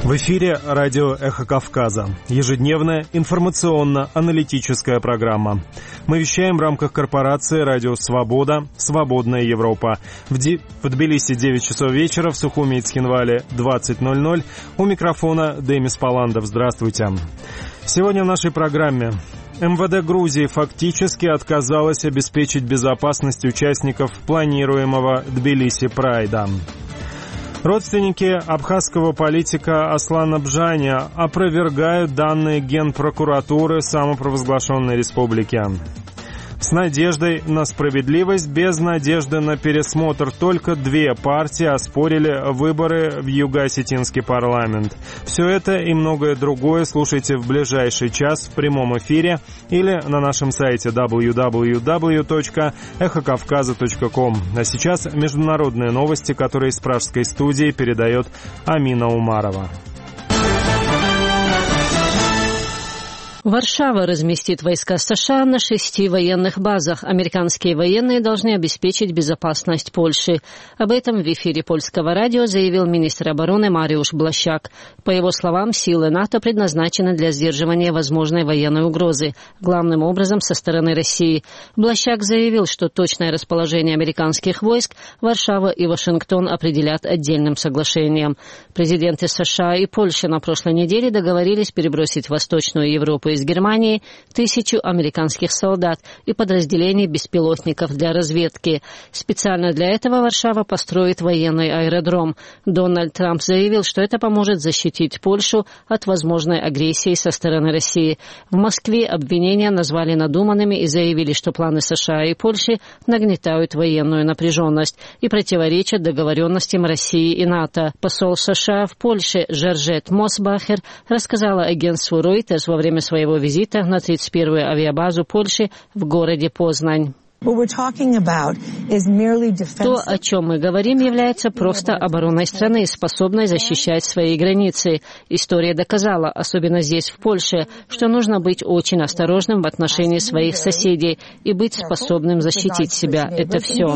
В эфире радио «Эхо Кавказа». Ежедневная информационно-аналитическая программа. Мы вещаем в рамках корпорации «Радио Свобода», «Свободная Европа». В Тбилиси 9 часов вечера, в Сухуми и Цхинвале 20:00. У микрофона Демис Паландов. Здравствуйте. Сегодня в нашей программе. МВД Грузии фактически отказалась обеспечить безопасность участников планируемого Тбилиси Прайда. Родственники абхазского политика Аслана Бжаня опровергают данные Генпрокуратуры самопровозглашенной республики. С надеждой на справедливость, без надежды на пересмотр. Только две партии оспорили выборы в Юго-Осетинский парламент. Все это и многое другое слушайте в ближайший час в прямом эфире или на нашем сайте www.эхокавказа.ком. А сейчас международные новости, которые из пражской студии передает Амина Умарова. Варшава разместит войска США на 6 военных базах. Американские военные должны обеспечить безопасность Польши. Об этом в эфире польского радио заявил министр обороны Мариуш Блащак. По его словам, силы НАТО предназначены для сдерживания возможной военной угрозы, главным образом со стороны России. Блащак заявил, что точное расположение американских войск Варшава и Вашингтон определят отдельным соглашением. Президенты США и Польши на прошлой неделе договорились перебросить в Восточную Европу из Германии 1000 американских солдат и подразделений беспилотников для разведки. Специально для этого Варшава построит военный аэродром. Дональд Трамп заявил, что это поможет защитить Польшу от возможной агрессии со стороны России. В Москве обвинения назвали надуманными и заявили, что планы США и Польши нагнетают военную напряженность и противоречат договоренностям России и НАТО. Посол США в Польше Жоржет Мосбахер рассказала агентству Reuters во время своего визита на 31-ю авиабазу Польши в городе Познань. То, о чем мы говорим, является просто обороной страны, способной защищать свои границы. История доказала, особенно здесь, в Польше, что нужно быть очень осторожным в отношении своих соседей и быть способным защитить себя. Это все.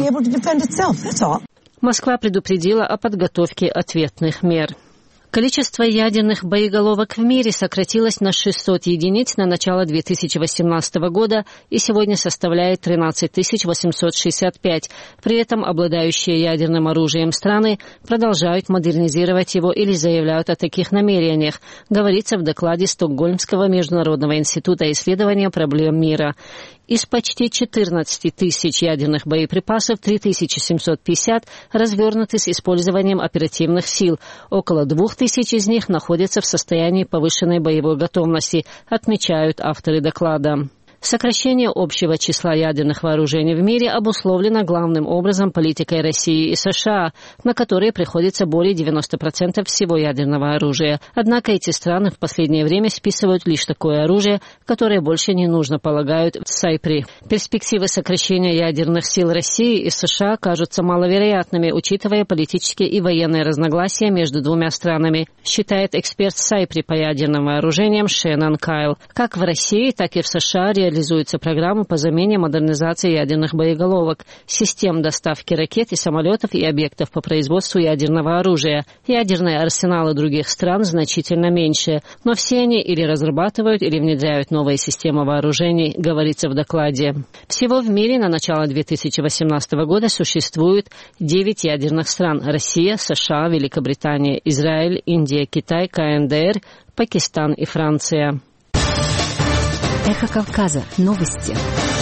Москва предупредила о подготовке ответных мер. Количество ядерных боеголовок в мире сократилось на 600 единиц на начало 2018 года и сегодня составляет 13 865. При этом обладающие ядерным оружием страны продолжают модернизировать его или заявляют о таких намерениях, говорится в докладе Стокгольмского международного института исследования проблем мира. Из почти 14 тысяч ядерных боеприпасов 3750 развернуты с использованием оперативных сил. Около 2000 из них находятся в состоянии повышенной боевой готовности, отмечают авторы доклада. Сокращение общего числа ядерных вооружений в мире обусловлено главным образом политикой России и США, на которые приходится более 90% всего ядерного оружия. Однако эти страны в последнее время списывают лишь такое оружие, которое больше не нужно, полагают в Сайпри. Перспективы сокращения ядерных сил России и США кажутся маловероятными, учитывая политические и военные разногласия между двумя странами, считает эксперт Сайпри по ядерным вооружениям Шеннон Кайл. Как в России, так и в США реализуется программа по замене модернизации ядерных боеголовок, систем доставки ракет и самолетов и объектов по производству ядерного оружия. Ядерные арсеналы других стран значительно меньше, но все они или разрабатывают, или внедряют новые системы вооружений, говорится в докладе. Всего в мире на начало 2018 года существует 9 ядерных стран – Россия, США, Великобритания, Израиль, Индия, Китай, КНДР, Пакистан и Франция. Эхо Кавказа. Новости.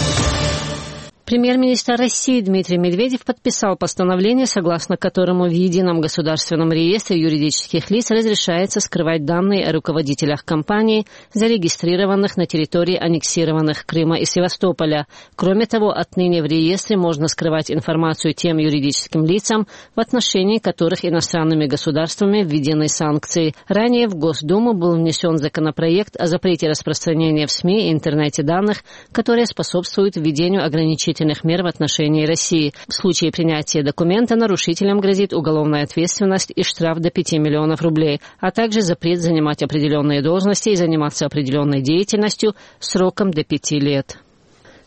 Премьер-министр России Дмитрий Медведев подписал постановление, согласно которому в Едином государственном реестре юридических лиц разрешается скрывать данные о руководителях компаний, зарегистрированных на территории аннексированных Крыма и Севастополя. Кроме того, отныне в реестре можно скрывать информацию тем юридическим лицам, в отношении которых иностранными государствами введены санкции. Ранее в Госдуму был внесен законопроект о запрете распространения в СМИ и интернете данных, которые способствуют введению ограничительных мер в отношении России. В случае принятия документа нарушителям грозит уголовная ответственность и штраф до 5 миллионов рублей, а также запрет занимать определенные должности и заниматься определенной деятельностью сроком до 5 лет.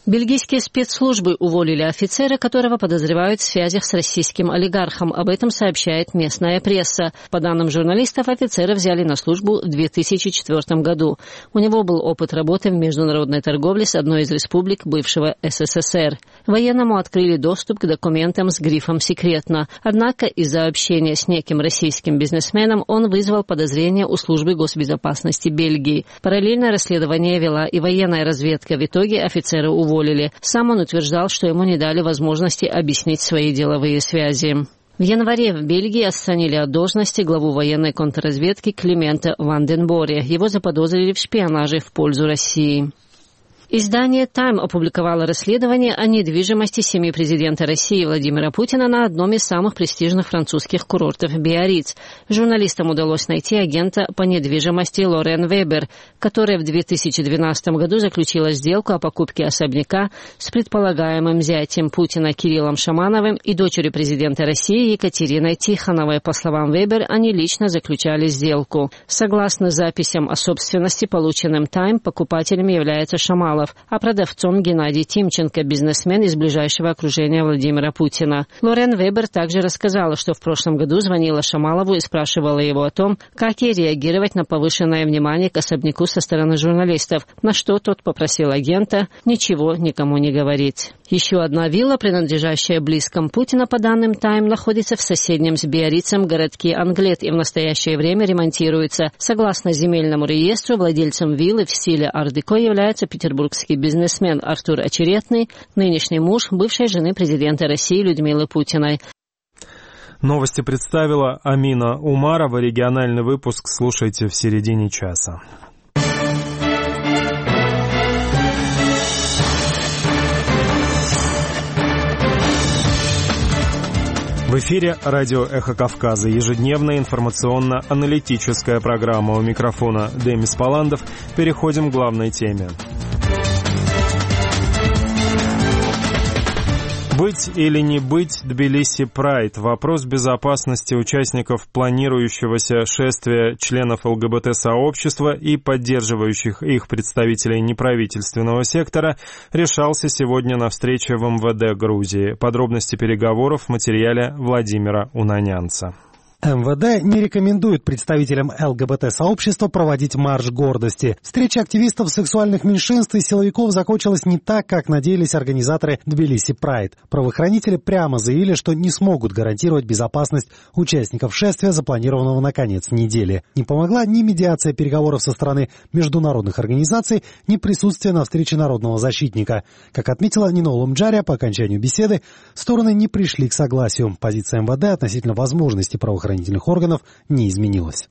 Бельгийские спецслужбы уволили офицера, которого подозревают в связях с российским олигархом. Об этом сообщает местная пресса. По данным журналистов, офицера взяли на службу в 2004 году. У него был опыт работы в международной торговле с одной из республик бывшего СССР. Военному открыли доступ к документам с грифом «секретно». Однако из-за общения с неким российским бизнесменом он вызвал подозрения у службы госбезопасности Бельгии. Параллельно расследование вела и военная разведка. В итоге офицера уволили. Сам он утверждал, что ему не дали возможности объяснить свои деловые связи. В январе в Бельгии отстранили от должности главу военной контрразведки Климента Ванденборе. Его заподозрили в шпионаже в пользу России. Издание «Тайм» опубликовало расследование о недвижимости семьи президента России Владимира Путина на одном из самых престижных французских курортов Биарриц. Журналистам удалось найти агента по недвижимости Лорен Вебер, которая в 2012 году заключила сделку о покупке особняка с предполагаемым зятем Путина Кириллом Шамановым и дочерью президента России Екатериной Тихоновой. По словам Вебер, они лично заключали сделку. Согласно записям о собственности, полученным «Тайм», покупателем является Шамалов, а продавцом Геннадий Тимченко, бизнесмен из ближайшего окружения Владимира Путина. Лорен Вебер также рассказала, что в прошлом году звонила Шамалову и спрашивала его о том, как ей реагировать на повышенное внимание к особняку со стороны журналистов, на что тот попросил агента ничего никому не говорить. Еще одна вилла, принадлежащая близким Путина, по данным «Тайм», находится в соседнем с Биаррицем городке Англет и в настоящее время ремонтируется. Согласно земельному реестру, владельцем виллы в стиле ар-деко является петербургский бизнесмен Артур Очеретный, нынешний муж бывшей жены президента России Людмилы Путиной. Новости представила Амина Умарова. Региональный выпуск слушайте в середине часа. В эфире радио «Эхо Кавказа». Ежедневная информационно-аналитическая программа. У микрофона Демис Паландов. Переходим к главной теме. Быть или не быть Тбилиси Прайд? Вопрос безопасности участников планирующегося шествия членов ЛГБТ-сообщества и поддерживающих их представителей неправительственного сектора решался сегодня на встрече в МВД Грузии. Подробности переговоров в материале Владимира Унанянца. МВД не рекомендует представителям ЛГБТ-сообщества проводить марш гордости. Встреча активистов сексуальных меньшинств и силовиков закончилась не так, как надеялись организаторы Тбилиси Прайд. Правоохранители прямо заявили, что не смогут гарантировать безопасность участников шествия, запланированного на конец недели. Не помогла ни медиация переговоров со стороны международных организаций, ни присутствие на встрече народного защитника. Как отметила Нино Лумджария, по окончанию беседы стороны не пришли к согласию. Позиция МВД относительно возможности правоохранительных органов не изменилась.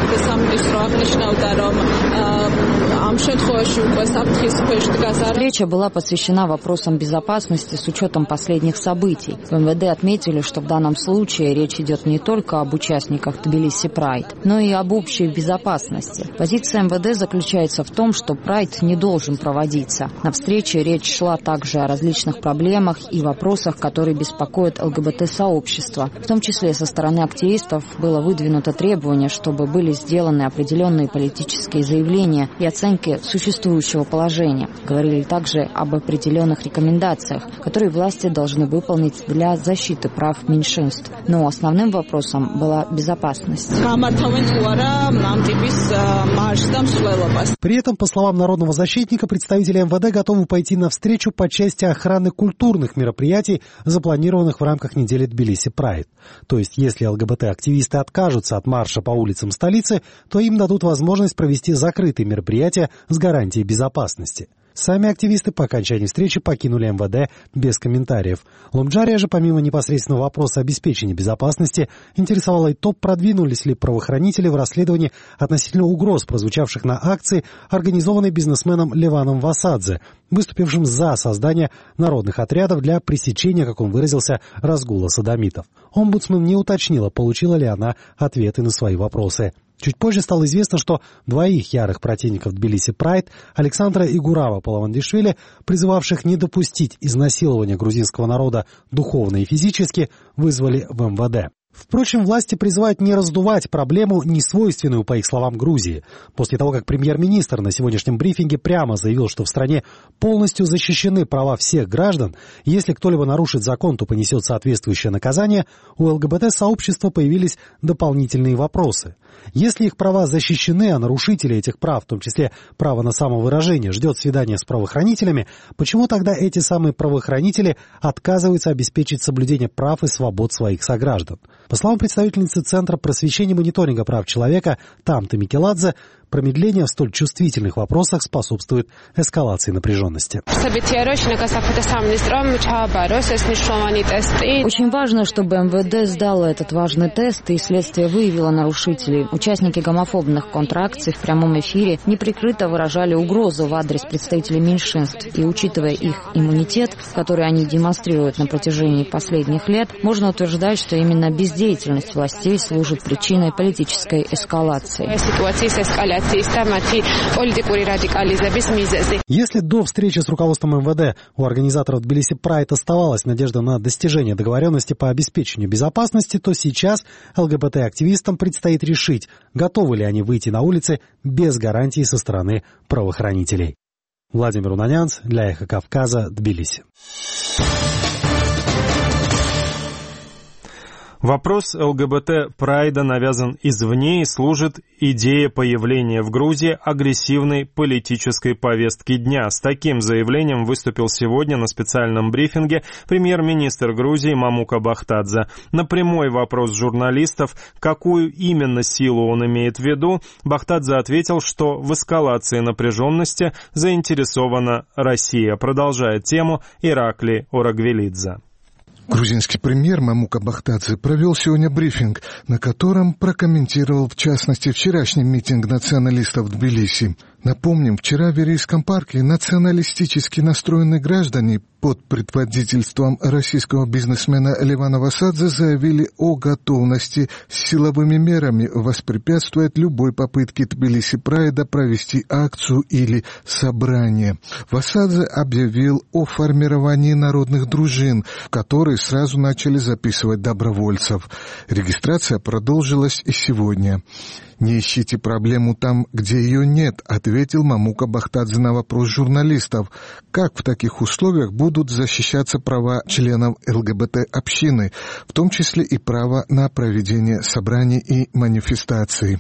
Встреча была посвящена вопросам безопасности с учетом последних событий. В МВД отметили, что в данном случае речь идет не только об участниках Тбилиси Прайд, но и об общей безопасности. Позиция МВД заключается в том, что Прайд не должен проводиться. На встрече речь шла также о различных проблемах и вопросах, которые беспокоят ЛГБТ-сообщество. В том числе со стороны активистов было выдвинуто требование, чтобы были сделаны определенные политические заявления и оценки существующего положения. Говорили также об определенных рекомендациях, которые власти должны выполнить для защиты прав меньшинств. Но основным вопросом была безопасность. При этом, по словам народного защитника, представители МВД готовы пойти навстречу по части охраны культурных мероприятий, запланированных в рамках недели Тбилиси Прайд. То есть, если ЛГБТ-активисты откажутся от марша по улицам столицы, то им дадут возможность провести закрытые мероприятия с гарантией безопасности. Сами активисты по окончании встречи покинули МВД без комментариев. Лумджария же, помимо непосредственного вопроса обеспечения безопасности, интересовало и то, продвинулись ли правоохранители в расследовании относительно угроз, прозвучавших на акции, организованной бизнесменом Леваном Васадзе, выступившим за создание народных отрядов для пресечения, как он выразился, разгула содомитов. Омбудсмен не уточнила, получила ли она ответы на свои вопросы. Чуть позже стало известно, что двоих ярых противников Тбилиси Прайд, Александра и Гурава Палавандишвили, призывавших не допустить изнасилования грузинского народа духовно и физически, вызвали в МВД. Впрочем, власти призывают не раздувать проблему, несвойственную, по их словам, Грузии. После того, как премьер-министр на сегодняшнем брифинге прямо заявил, что в стране полностью защищены права всех граждан, если кто-либо нарушит закон, то понесет соответствующее наказание, у ЛГБТ-сообщества появились дополнительные вопросы. Если их права защищены, а нарушители этих прав, в том числе право на самовыражение, ждет свидания с правоохранителями, почему тогда эти самые правоохранители отказываются обеспечить соблюдение прав и свобод своих сограждан? По словам представительницы Центра просвещения и мониторинга прав человека Тамты Микеладзе, промедление в столь чувствительных вопросах способствует эскалации напряженности. Очень важно, чтобы МВД сдало этот важный тест, и следствие выявило нарушителей. Участники гомофобных контракций в прямом эфире неприкрыто выражали угрозу в адрес представителей меньшинств. И учитывая их иммунитет, который они демонстрируют на протяжении последних лет, можно утверждать, что именно бездеятельность властей служит причиной политической эскалации. Если до встречи с руководством МВД у организаторов Тбилиси Прайд оставалась надежда на достижение договоренности по обеспечению безопасности, то сейчас ЛГБТ-активистам предстоит решить, готовы ли они выйти на улицы без гарантий со стороны правоохранителей. Владимир Унанянц для Эхо Кавказа, Тбилиси. Вопрос ЛГБТ-прайда навязан извне и служит идее появления в Грузии агрессивной политической повестки дня. С таким заявлением выступил сегодня на специальном брифинге премьер-министр Грузии Мамука Бахтадзе. На прямой вопрос журналистов, какую именно силу он имеет в виду, Бахтадзе ответил, что в эскалации напряженности заинтересована Россия. Продолжает тему Иракли Орагвелидзе. Грузинский премьер Мамука Бахтадзе провел сегодня брифинг, на котором прокомментировал, в частности, вчерашний митинг националистов в Тбилиси. Напомним, вчера в Верейском парке националистически настроенные граждане под предводительством российского бизнесмена Левана Васадзе заявили о готовности силовыми мерами воспрепятствовать любой попытке Тбилиси Прайда провести акцию или собрание. Васадзе объявил о формировании народных дружин, в которые сразу начали записывать добровольцев. Регистрация продолжилась и сегодня. «Не ищите проблему там, где ее нет», — ответил Мамука Бахтадзе на вопрос журналистов. Как в таких условиях будут защищаться права членов ЛГБТ-общины, в том числе и право на проведение собраний и манифестаций?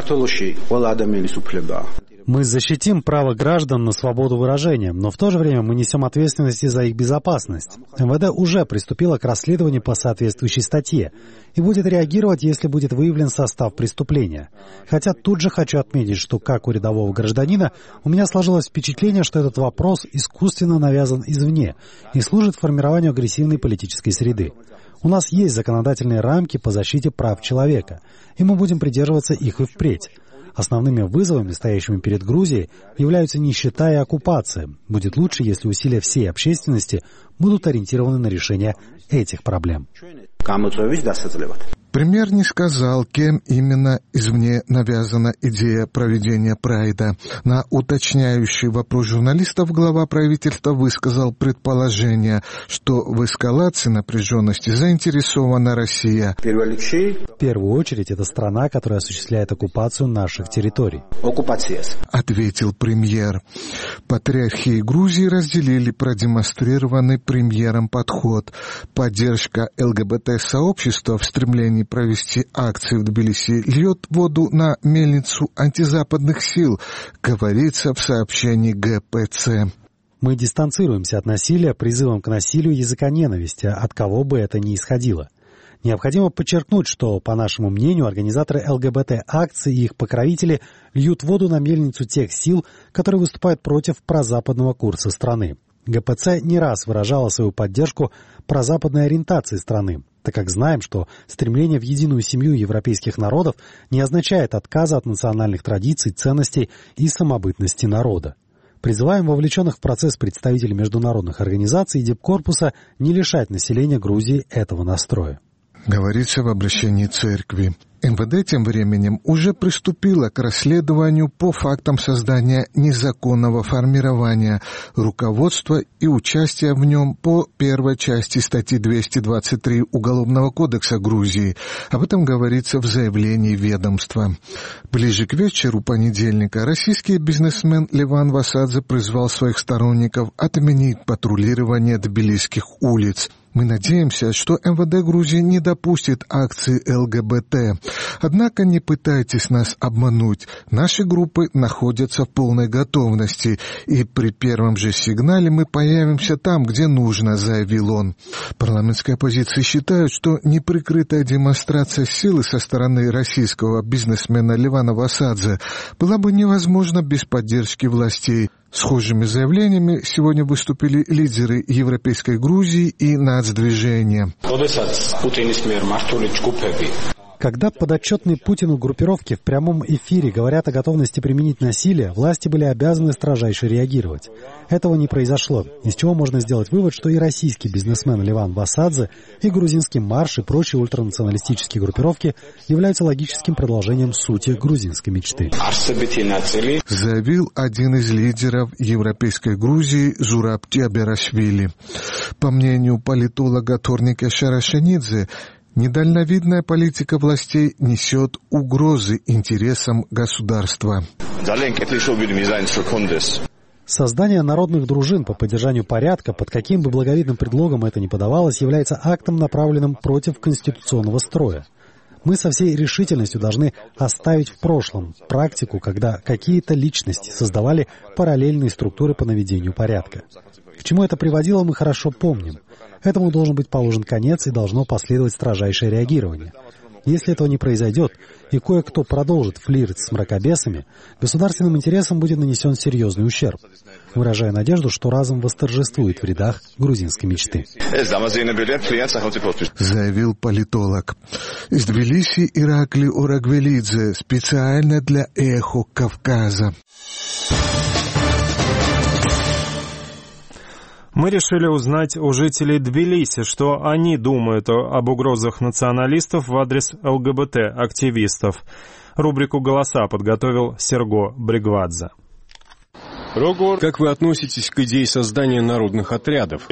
Мы защитим право граждан на свободу выражения, но в то же время мы несем ответственность за их безопасность. МВД уже приступило к расследованию по соответствующей статье и будет реагировать, если будет выявлен состав преступления. Хотя тут же хочу отметить, что как у рядового гражданина у меня сложилось впечатление, что этот вопрос искусственно навязан извне и служит формированию агрессивной политической среды. У нас есть законодательные рамки по защите прав человека, и мы будем придерживаться их и впредь. Основными вызовами, стоящими перед Грузией, являются нищета и оккупация. Будет лучше, если усилия всей общественности будут ориентированы на решение этих проблем. Премьер не сказал, кем именно извне навязана идея проведения прайда. На уточняющий вопрос журналистов глава правительства высказал предположение, что в эскалации напряженности заинтересована Россия. В первую очередь, это страна, которая осуществляет оккупацию наших территорий. Ответил премьер. Патриархи Грузии разделили продемонстрированный премьером подход. Поддержка ЛГБТ-сообщества в стремлении провести акции в Тбилиси льет воду на мельницу антизападных сил, говорится в сообщении ГПЦ. Мы дистанцируемся от насилия призывом к насилию языка ненависти, от кого бы это ни исходило. Необходимо подчеркнуть, что, по нашему мнению, организаторы ЛГБТ-акций и их покровители льют воду на мельницу тех сил, которые выступают против прозападного курса страны. ГПЦ не раз выражала свою поддержку прозападной ориентации страны, так как знаем, что стремление в единую семью европейских народов не означает отказа от национальных традиций, ценностей и самобытности народа. Призываем вовлеченных в процесс представителей международных организаций и дипкорпуса не лишать населения Грузии этого настроя. говорится в обращении церкви. МВД тем временем уже приступило к расследованию по фактам создания незаконного формирования руководства и участия в нем по первой части статьи 223 Уголовного кодекса Грузии. Об этом говорится в заявлении ведомства. Ближе к вечеру понедельника российский бизнесмен Леван Васадзе призвал своих сторонников отменить патрулирование тбилисских улиц. Мы надеемся, что МВД Грузии не допустит акции ЛГБТ. Однако не пытайтесь нас обмануть. Наши группы находятся в полной готовности, и при первом же сигнале мы появимся там, где нужно, заявил он. Парламентские оппозиции считают, что неприкрытая демонстрация силы со стороны российского бизнесмена Левана Васадзе была бы невозможна без поддержки властей. Схожими заявлениями сегодня выступили лидеры Европейской Грузии и нацдвижения. Когда подотчетные Путину группировки в прямом эфире говорят о готовности применить насилие, власти были обязаны строжайше реагировать. Этого не произошло, из чего можно сделать вывод, что и российский бизнесмен Леван Васадзе, и грузинский марш, и прочие ультранационалистические группировки являются логическим продолжением сути грузинской мечты. Заявил один из лидеров Европейской Грузии Зураб Тиаберашвили. По мнению политолога Торника Шарашенидзе, недальновидная политика властей несет угрозы интересам государства. Создание народных дружин по поддержанию порядка, под каким бы благовидным предлогом это ни подавалось, является актом, направленным против конституционного строя. Мы со всей решительностью должны оставить в прошлом практику, когда какие-то личности создавали параллельные структуры по наведению порядка. К чему это приводило, мы хорошо помним. Этому должен быть положен конец и должно последовать строжайшее реагирование. Если этого не произойдет, и кое-кто продолжит флирт с мракобесами, государственным интересам будет нанесен серьезный ущерб. Выражаю надежду, что разум восторжествует в рядах грузинской мечты. Заявил политолог. Из Тбилиси Иракли Орагвелидзе специально для «Эхо Кавказа». Мы решили узнать у жителей Тбилиси, что они думают об угрозах националистов в адрес ЛГБТ-активистов. Рубрику «Голоса» подготовил Серго Бригвадзе. Как вы относитесь к идее создания народных отрядов?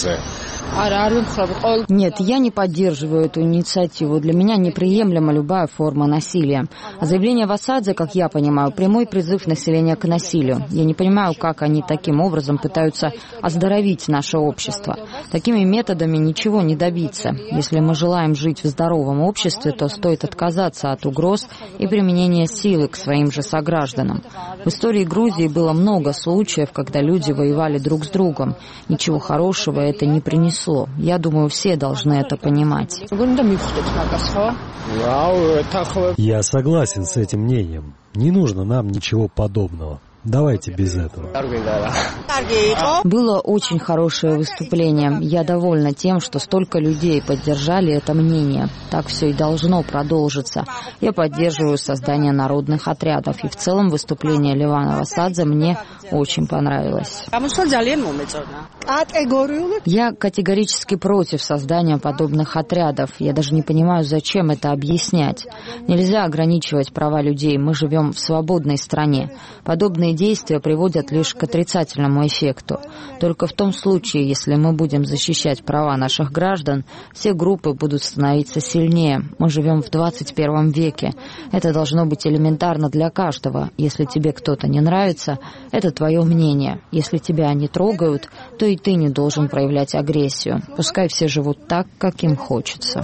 Нет, я не поддерживаю эту инициативу. Для меня неприемлема любая форма насилия. А заявление Васадзе, как я понимаю, прямой призыв населения к насилию. Я не понимаю, как они таким образом пытаются оздоровить наше общество. Такими методами ничего не добиться. Если мы желаем жить в здоровом обществе, то стоит отказаться от угроз и применения силы к своим же согражданам. В истории Грузии было много случаев, когда люди воевали друг с другом. Ничего хорошего это не принесло. Я думаю, все должны это понимать. Я согласен с этим мнением. Не нужно нам ничего подобного. Давайте без этого. Было очень хорошее выступление. Я довольна тем, что столько людей поддержали это мнение. Так все и должно продолжиться. Я поддерживаю создание народных отрядов. И в целом выступление Левана Васадзе мне очень понравилось. Я категорически против создания подобных отрядов. Я даже не понимаю, зачем это объяснять. Нельзя ограничивать права людей. Мы живем в свободной стране. Подобные действия приводят лишь к отрицательному эффекту. Только в том случае, если мы будем защищать права наших граждан, все группы будут становиться сильнее. Мы живем в 21 веке. Это должно быть элементарно для каждого. Если тебе кто-то не нравится, это твое мнение. Если тебя не трогают, то и ты не должен проявлять агрессию. Пускай все живут так, как им хочется.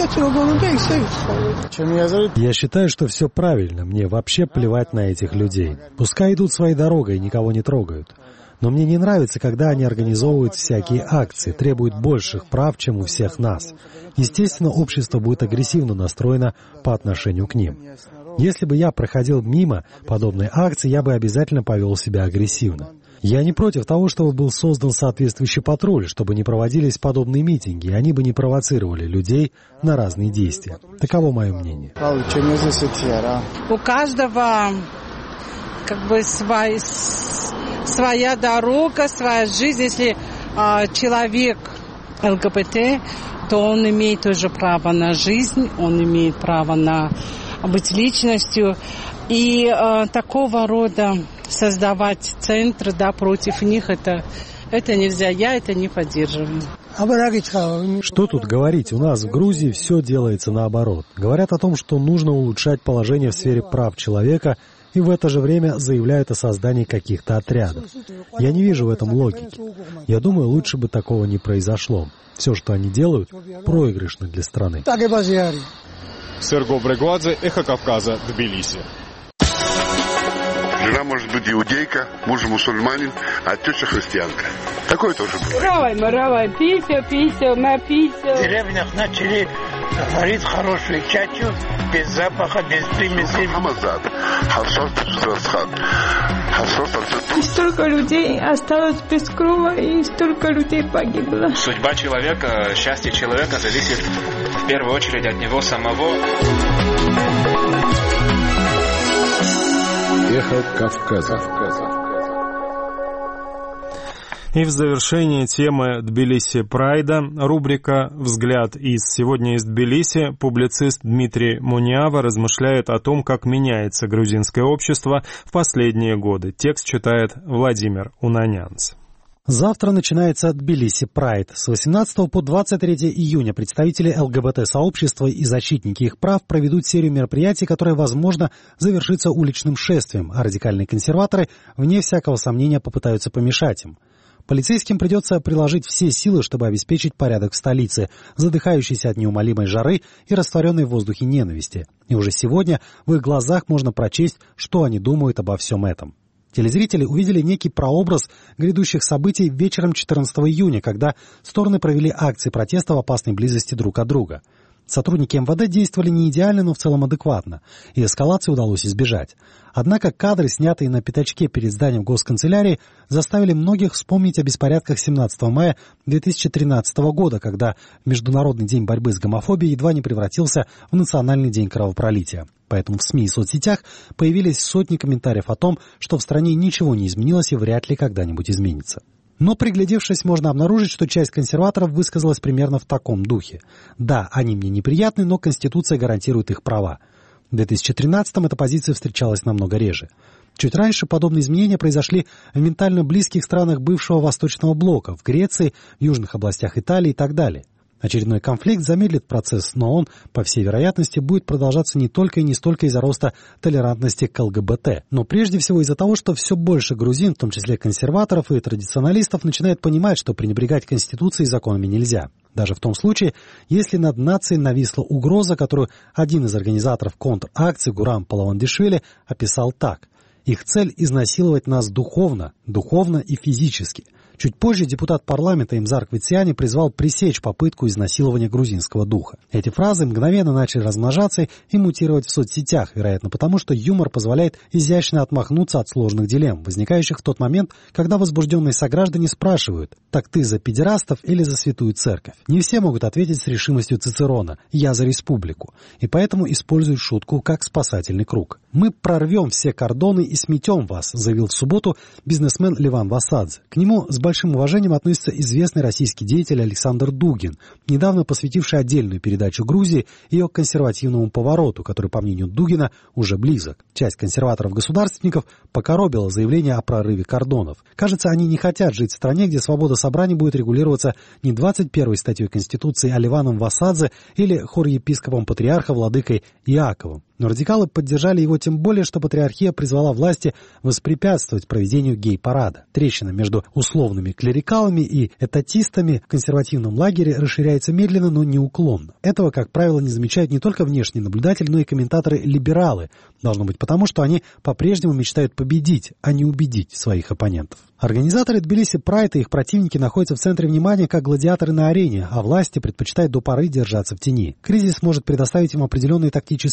Я считаю, что все правильно. Мне вообще плевать на этих людей. Пускай идут своей дорогой и никого не трогают. Но мне не нравится, когда они организовывают всякие акции, требуют больших прав, чем у всех нас. Естественно, общество будет агрессивно настроено по отношению к ним. Если бы я проходил мимо подобной акции, я бы обязательно повел себя агрессивно. Я не против того, чтобы был создан соответствующий патруль, чтобы не проводились подобные митинги, и они бы не провоцировали людей на разные действия. Таково мое мнение. У каждого своя дорога, своя жизнь. Если человек ЛГБТ, то он имеет тоже право на жизнь, он имеет право на быть личностью. И такого рода создавать центры, против них, это нельзя, я это не поддерживаю. Что тут говорить? У нас в Грузии все делается наоборот. Говорят о том, что нужно улучшать положение в сфере прав человека, и в это же время заявляют о создании каких-то отрядов. Я не вижу в этом логики. Я думаю, лучше бы такого не произошло. Все, что они делают, проигрышно для страны. Серго Брегуадзе, Эхо Кавказа, Тбилиси. Жена может быть иудейка, муж мусульманин, а теща христианка. Такое тоже бывает. Равай, пися, на пися. В деревнях начали варить хорошую чачу, без запаха, без примесей. И столько людей осталось без крова, и столько людей погибло. Судьба человека, счастье человека зависит в первую очередь от него самого. Эхо Кавказа. И в завершение темы Тбилиси Прайда рубрика «Взгляд сегодня из Тбилиси» публицист Дмитрий Муниава размышляет о том, как меняется грузинское общество в последние годы. Текст читает Владимир Унанянц. Завтра начинается Тбилиси Прайд. С 18 по 23 июня представители ЛГБТ-сообщества и защитники их прав проведут серию мероприятий, которые, возможно, завершится уличным шествием, а радикальные консерваторы, вне всякого сомнения, попытаются помешать им. Полицейским придется приложить все силы, чтобы обеспечить порядок в столице, задыхающейся от неумолимой жары и растворенной в воздухе ненависти. И уже сегодня в их глазах можно прочесть, что они думают обо всем этом. Телезрители увидели некий прообраз грядущих событий вечером 14 июня, когда стороны провели акции протеста в опасной близости друг от друга. Сотрудники МВД действовали не идеально, но в целом адекватно, и эскалации удалось избежать. Однако кадры, снятые на пятачке перед зданием госканцелярии, заставили многих вспомнить о беспорядках 17 мая 2013 года, когда Международный день борьбы с гомофобией едва не превратился в Национальный день кровопролития. Поэтому в СМИ и соцсетях появились сотни комментариев о том, что в стране ничего не изменилось и вряд ли когда-нибудь изменится. Но, приглядевшись, можно обнаружить, что часть консерваторов высказалась примерно в таком духе. Да, они мне неприятны, но Конституция гарантирует их права. В 2013-м эта позиция встречалась намного реже. Чуть раньше подобные изменения произошли в ментально близких странах бывшего Восточного блока, в Греции, в южных областях Италии и так далее. Очередной конфликт замедлит процесс, но он, по всей вероятности, будет продолжаться не только и не столько из-за роста толерантности к ЛГБТ, но прежде всего из-за того, что все больше грузин, в том числе консерваторов и традиционалистов, начинают понимать, что пренебрегать Конституцией и законами нельзя. Даже в том случае, если над нацией нависла угроза, которую один из организаторов контр-акции Гурам Палавандишвили описал так. Их цель – изнасиловать нас духовно и физически. Чуть позже депутат парламента Имзар Квитсиани призвал пресечь попытку изнасилования грузинского духа. Эти фразы мгновенно начали размножаться и мутировать в соцсетях, вероятно потому, что юмор позволяет изящно отмахнуться от сложных дилемм, возникающих в тот момент, когда возбужденные сограждане спрашивают: «Так ты за педерастов или за святую церковь?» Не все могут ответить с решимостью Цицерона: «Я за республику», и поэтому используют шутку как спасательный круг. «Мы прорвем все кордоны и сметем вас», заявил в субботу бизнесмен Леван Васадзе. К нему с большим уважением относится известный российский деятель Александр Дугин, недавно посвятивший отдельную передачу Грузии ее консервативному повороту, который, по мнению Дугина, уже близок. Часть консерваторов-государственников покоробила заявление о прорыве кордонов. Кажется, они не хотят жить в стране, где свобода собраний будет регулироваться не 21-й статьей Конституции, а Леваном Васадзе или хорепископом патриарха владыкой Иаковом. Но радикалы поддержали его тем более, что патриархия призвала власти воспрепятствовать проведению гей-парада. Трещина между условными клерикалами и этатистами в консервативном лагере расширяется медленно, но неуклонно. Этого, как правило, не замечают не только внешний наблюдатель, но и комментаторы-либералы. Должно быть потому, что они по-прежнему мечтают победить, а не убедить своих оппонентов. Организаторы Тбилиси Прайд и их противники находятся в центре внимания как гладиаторы на арене, а власти предпочитают до поры держаться в тени. Кризис может предоставить им определенные тактические бонусы.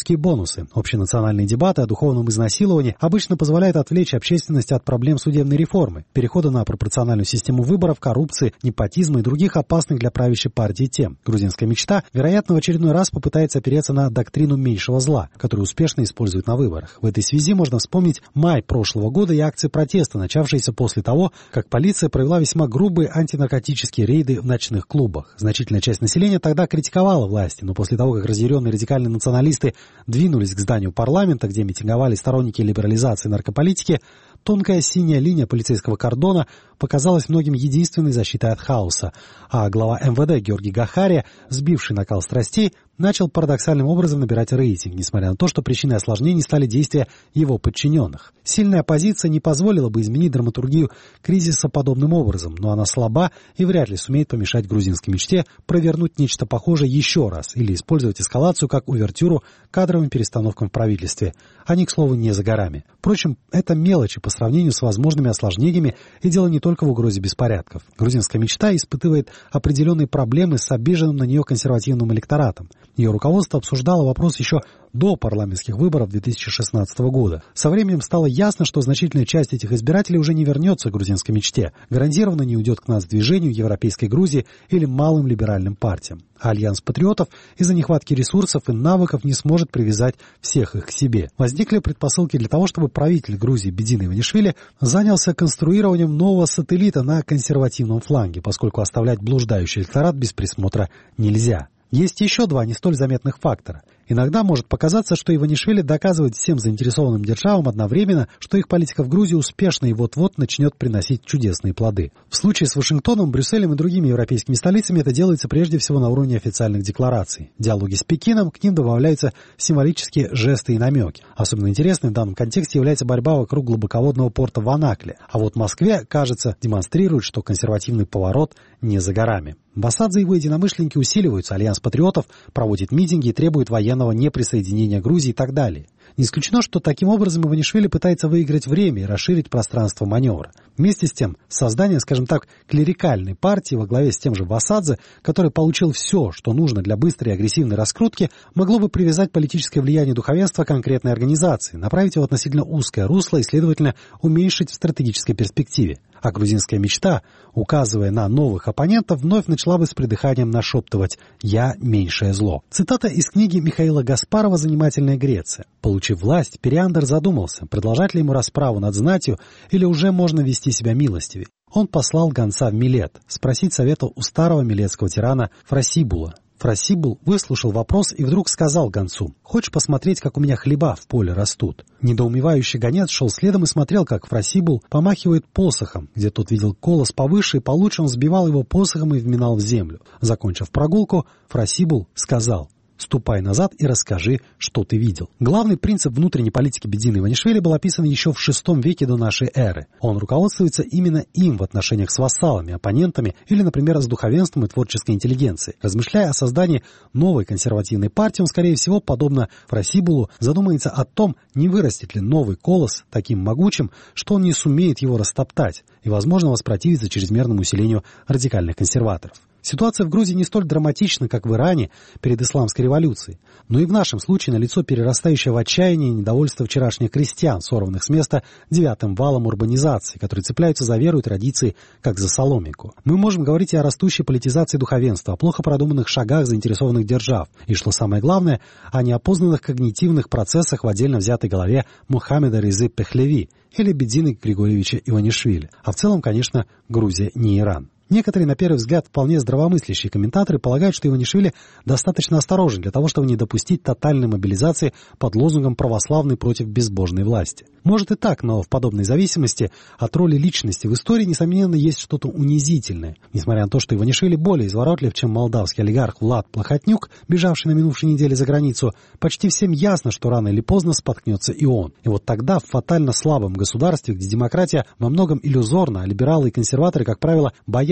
вопросы. Общенациональные дебаты о духовном изнасиловании обычно позволяют отвлечь общественность от проблем судебной реформы, перехода на пропорциональную систему выборов, коррупции, непотизма и других опасных для правящей партии тем. Грузинская мечта, вероятно, в очередной раз попытается опереться на доктрину меньшего зла, которую успешно используют на выборах. В этой связи можно вспомнить май прошлого года и акции протеста, начавшиеся после того, как полиция провела весьма грубые антинаркотические рейды в ночных клубах. Значительная часть населения тогда критиковала власти, но после того, как разъяренные радикальные националисты двинулись к зданию парламента, где митинговали сторонники либерализации наркополитики, тонкая синяя линия полицейского кордона показалась многим единственной защитой от хаоса, а глава МВД Георгий Гахария, сбивший накал страстей, начал парадоксальным образом набирать рейтинг, несмотря на то, что причиной осложнений стали действия его подчиненных. Сильная оппозиция не позволила бы изменить драматургию кризиса подобным образом, но она слаба и вряд ли сумеет помешать грузинской мечте провернуть нечто похожее еще раз или использовать эскалацию как увертюру кадровым перестановкам в правительстве. Они, к слову, не за горами. Впрочем, это мелочи по сравнению с возможными осложнениями, и дело не только в угрозе беспорядков. Грузинская мечта испытывает определенные проблемы с обиженным на нее консервативным электоратом. Ее руководство обсуждало вопрос еще до парламентских выборов 2016 года. Со временем стало ясно, что значительная часть этих избирателей уже не вернется к грузинской мечте, гарантированно не уйдет к нацдвижению, Европейской Грузии или малым либеральным партиям. А Альянс патриотов из-за нехватки ресурсов и навыков не сможет привязать всех их к себе. Возникли предпосылки для того, чтобы правитель Грузии Бедзин Иванишвили занялся конструированием нового сателлита на консервативном фланге, поскольку оставлять блуждающий электорат без присмотра нельзя. Есть еще два не столь заметных фактора. Иногда может показаться, что Иванишвили доказывает всем заинтересованным державам одновременно, что их политика в Грузии успешна и вот-вот начнет приносить чудесные плоды. В случае с Вашингтоном, Брюсселем и другими европейскими столицами это делается прежде всего на уровне официальных деклараций. В диалоге с Пекином к ним добавляются символические жесты и намеки. Особенно интересной в данном контексте является борьба вокруг глубоководного порта в Анакле. А вот в Москве, кажется, демонстрирует, что консервативный поворот не за горами. Басадзе и его единомышленники усиливаются, Альянс патриотов проводит митинги и требует военного неприсоединения Грузии и так далее. Не исключено, что таким образом Иванишвили пытается выиграть время и расширить пространство маневра. Вместе с тем, создание, скажем так, клерикальной партии во главе с тем же Басадзе, который получил все, что нужно для быстрой и агрессивной раскрутки, могло бы привязать политическое влияние духовенства к конкретной организации, направить его в относительно узкое русло и, следовательно, уменьшить в стратегической перспективе. А грузинская мечта, указывая на новых оппонентов, вновь начала бы с придыханием нашептывать «Я меньшее зло». Цитата из книги Михаила Гаспарова «Занимательная Греция». Получив власть, Периандр задумался, продолжать ли ему расправу над знатью или уже можно вести себя милостивее. Он послал гонца в Милет спросить совета у старого милетского тирана Фрасибула. Фрасибул выслушал вопрос и вдруг сказал гонцу: «Хочешь посмотреть, как у меня хлеба в поле растут?» Недоумевающий гонец шел следом и смотрел, как Фрасибул помахивает посохом. Где тот видел колос повыше и получше, он сбивал его посохом и вминал в землю. Закончив прогулку, Фрасибул сказал: «Ступай назад и расскажи, что ты видел». Главный принцип внутренней политики Бедзина Иванишвили был описан еще в VI веке до нашей эры. Он руководствуется именно им в отношениях с вассалами, оппонентами или, например, с духовенством и творческой интеллигенцией. Размышляя о создании новой консервативной партии, он, скорее всего, подобно Фрасибулу, задумается о том, не вырастет ли новый колос таким могучим, что он не сумеет его растоптать и, возможно, воспротивиться чрезмерному усилению радикальных консерваторов. Ситуация в Грузии не столь драматична, как в Иране перед исламской революцией, но и в нашем случае налицо перерастающее в отчаяние и недовольство вчерашних крестьян, сорванных с места 9-м валом урбанизации, которые цепляются за веру и традиции, как за соломинку. Мы можем говорить и о растущей политизации духовенства, о плохо продуманных шагах заинтересованных держав, и, что самое главное, о неопознанных когнитивных процессах в отдельно взятой голове Мухаммеда Резы Пехлеви или Бедзина Григорьевича Иванишвили. А в целом, конечно, Грузия не Иран. Некоторые, на первый взгляд, вполне здравомыслящие комментаторы полагают, что Иванишвили достаточно осторожен для того, чтобы не допустить тотальной мобилизации под лозунгом «православный против безбожной власти». Может и так, но в подобной зависимости от роли личности в истории, несомненно, есть что-то унизительное. Несмотря на то, что Иванишвили более изворотлив, чем молдавский олигарх Влад Плохотнюк, бежавший на минувшей неделе за границу, почти всем ясно, что рано или поздно споткнется и он. И вот тогда в фатально слабом государстве, где демократия во многом иллюзорна, а либералы и консерваторы, как правило, боятся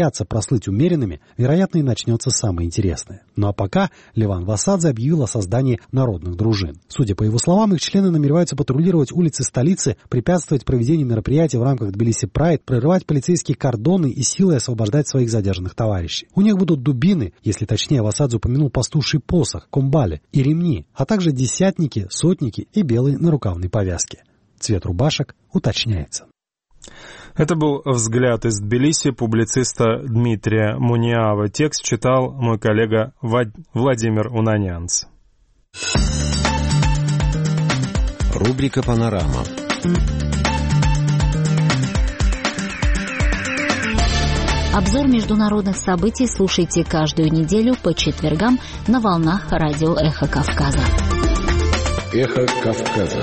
умудрятся прослыть умеренными, вероятно, и начнется самое интересное. Ну а пока Леван Васадзе объявил о создании народных дружин. Судя по его словам, их члены намереваются патрулировать улицы столицы, препятствовать проведению мероприятий в рамках Тбилиси Прайд, прорывать полицейские кордоны и силой освобождать своих задержанных товарищей. У них будут дубины, если точнее Васадзе упомянул пастуший посох, комбали и ремни, а также десятники, сотники и белые нарукавные повязки. Цвет рубашек уточняется. Это был взгляд из Тбилиси публициста Дмитрия Муниава. Текст читал мой коллега Владимир Унанянц. Рубрика «Панорама». Обзор международных событий слушайте каждую неделю по четвергам на волнах радио «Эхо Кавказа». «Эхо Кавказа».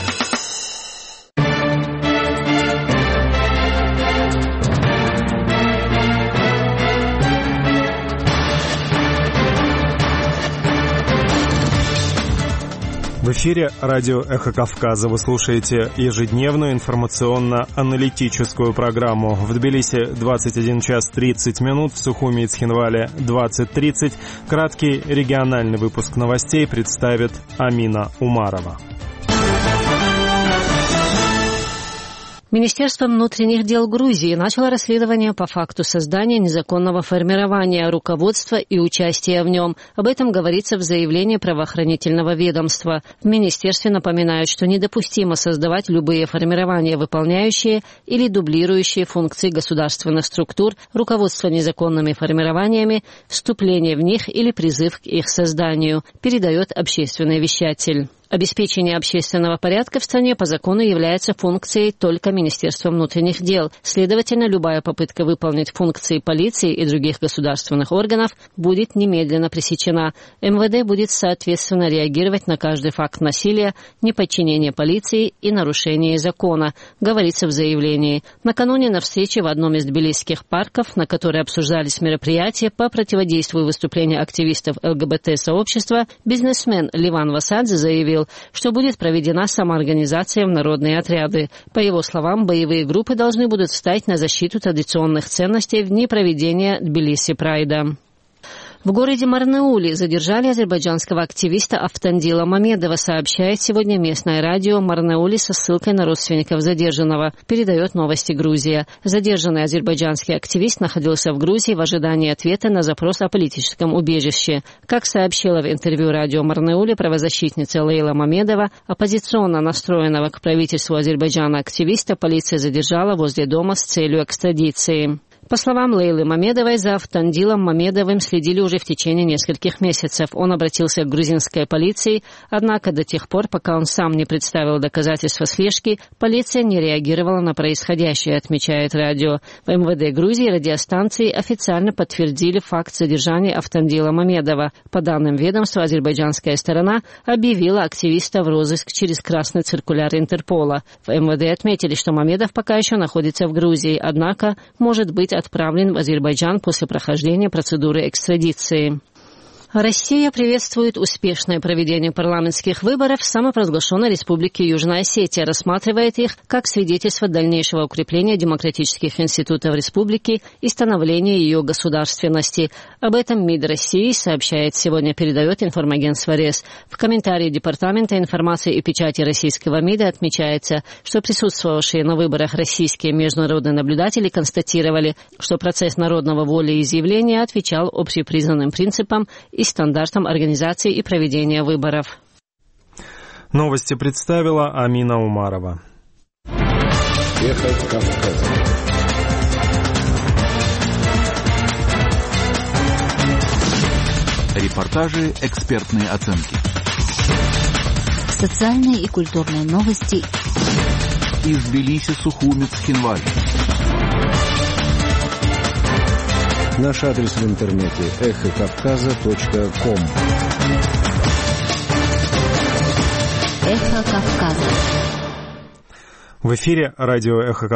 В эфире радио «Эхо Кавказа». Вы слушаете ежедневную информационно-аналитическую программу. В Тбилиси 21 час 30 минут, в Сухуми и Цхинвале 20:30. Краткий региональный выпуск новостей представит Амина Умарова. Министерство внутренних дел Грузии начало расследование по факту создания незаконного формирования руководства и участия в нем. Об этом говорится в заявлении правоохранительного ведомства. В министерстве напоминают, что недопустимо создавать любые формирования, выполняющие или дублирующие функции государственных структур, руководство незаконными формированиями, вступление в них или призыв к их созданию, передает общественный вещатель. Обеспечение общественного порядка в стране по закону является функцией только Министерства внутренних дел. Следовательно, любая попытка выполнить функции полиции и других государственных органов будет немедленно пресечена. МВД будет соответственно реагировать на каждый факт насилия, неподчинения полиции и нарушения закона, говорится в заявлении. Накануне на встрече в одном из тбилисских парков, на которой обсуждались мероприятия по противодействию выступлению активистов ЛГБТ-сообщества, бизнесмен Леван Васадзе заявил, что будет проведена самоорганизация в народные отряды. По его словам, боевые группы должны будут встать на защиту традиционных ценностей в дни проведения Тбилиси Прайда. В городе Марнеуле задержали азербайджанского активиста Автандила Мамедова, сообщает сегодня местное радио Марнеуле со ссылкой на родственников задержанного, передает новости Грузия. Задержанный азербайджанский активист находился в Грузии в ожидании ответа на запрос о политическом убежище. Как сообщила в интервью радио Марнеуле правозащитница Лейла Мамедова, оппозиционно настроенного к правительству Азербайджана активиста полиция задержала возле дома с целью экстрадиции. По словам Лейлы Мамедовой, за Автандилом Мамедовым следили уже в течение нескольких месяцев. Он обратился к грузинской полиции, однако до тех пор, пока он сам не представил доказательства слежки, полиция не реагировала на происходящее, отмечает радио. В МВД Грузии радиостанции официально подтвердили факт задержания Автандила Мамедова. По данным ведомства, азербайджанская сторона объявила активиста в розыск через красный циркуляр Интерпола. В МВД отметили, что Мамедов пока еще находится в Грузии, однако может быть отправлен в Азербайджан после прохождения процедуры экстрадиции. Россия приветствует успешное проведение парламентских выборов в самопровозглашенной республике Южная Осетия, рассматривает их как свидетельство дальнейшего укрепления демократических институтов республики и становления ее государственности. Об этом МИД России сообщает сегодня, передает информагентство РЕС. В комментарии Департамента информации и печати российского МИДа отмечается, что присутствовавшие на выборах российские международные наблюдатели констатировали, что процесс народного волеизъявления отвечал общепризнанным принципам и стандартам организации и проведения выборов. Новости представила Амина Умарова. Эхо Кавказа. Репортажи, экспертные оценки. Социальные и культурные новости из Тбилиси, Сухуми, Цхинвали. Наш адрес в интернете эхокавказа.ком. Эхо Кавказа. В эфире радио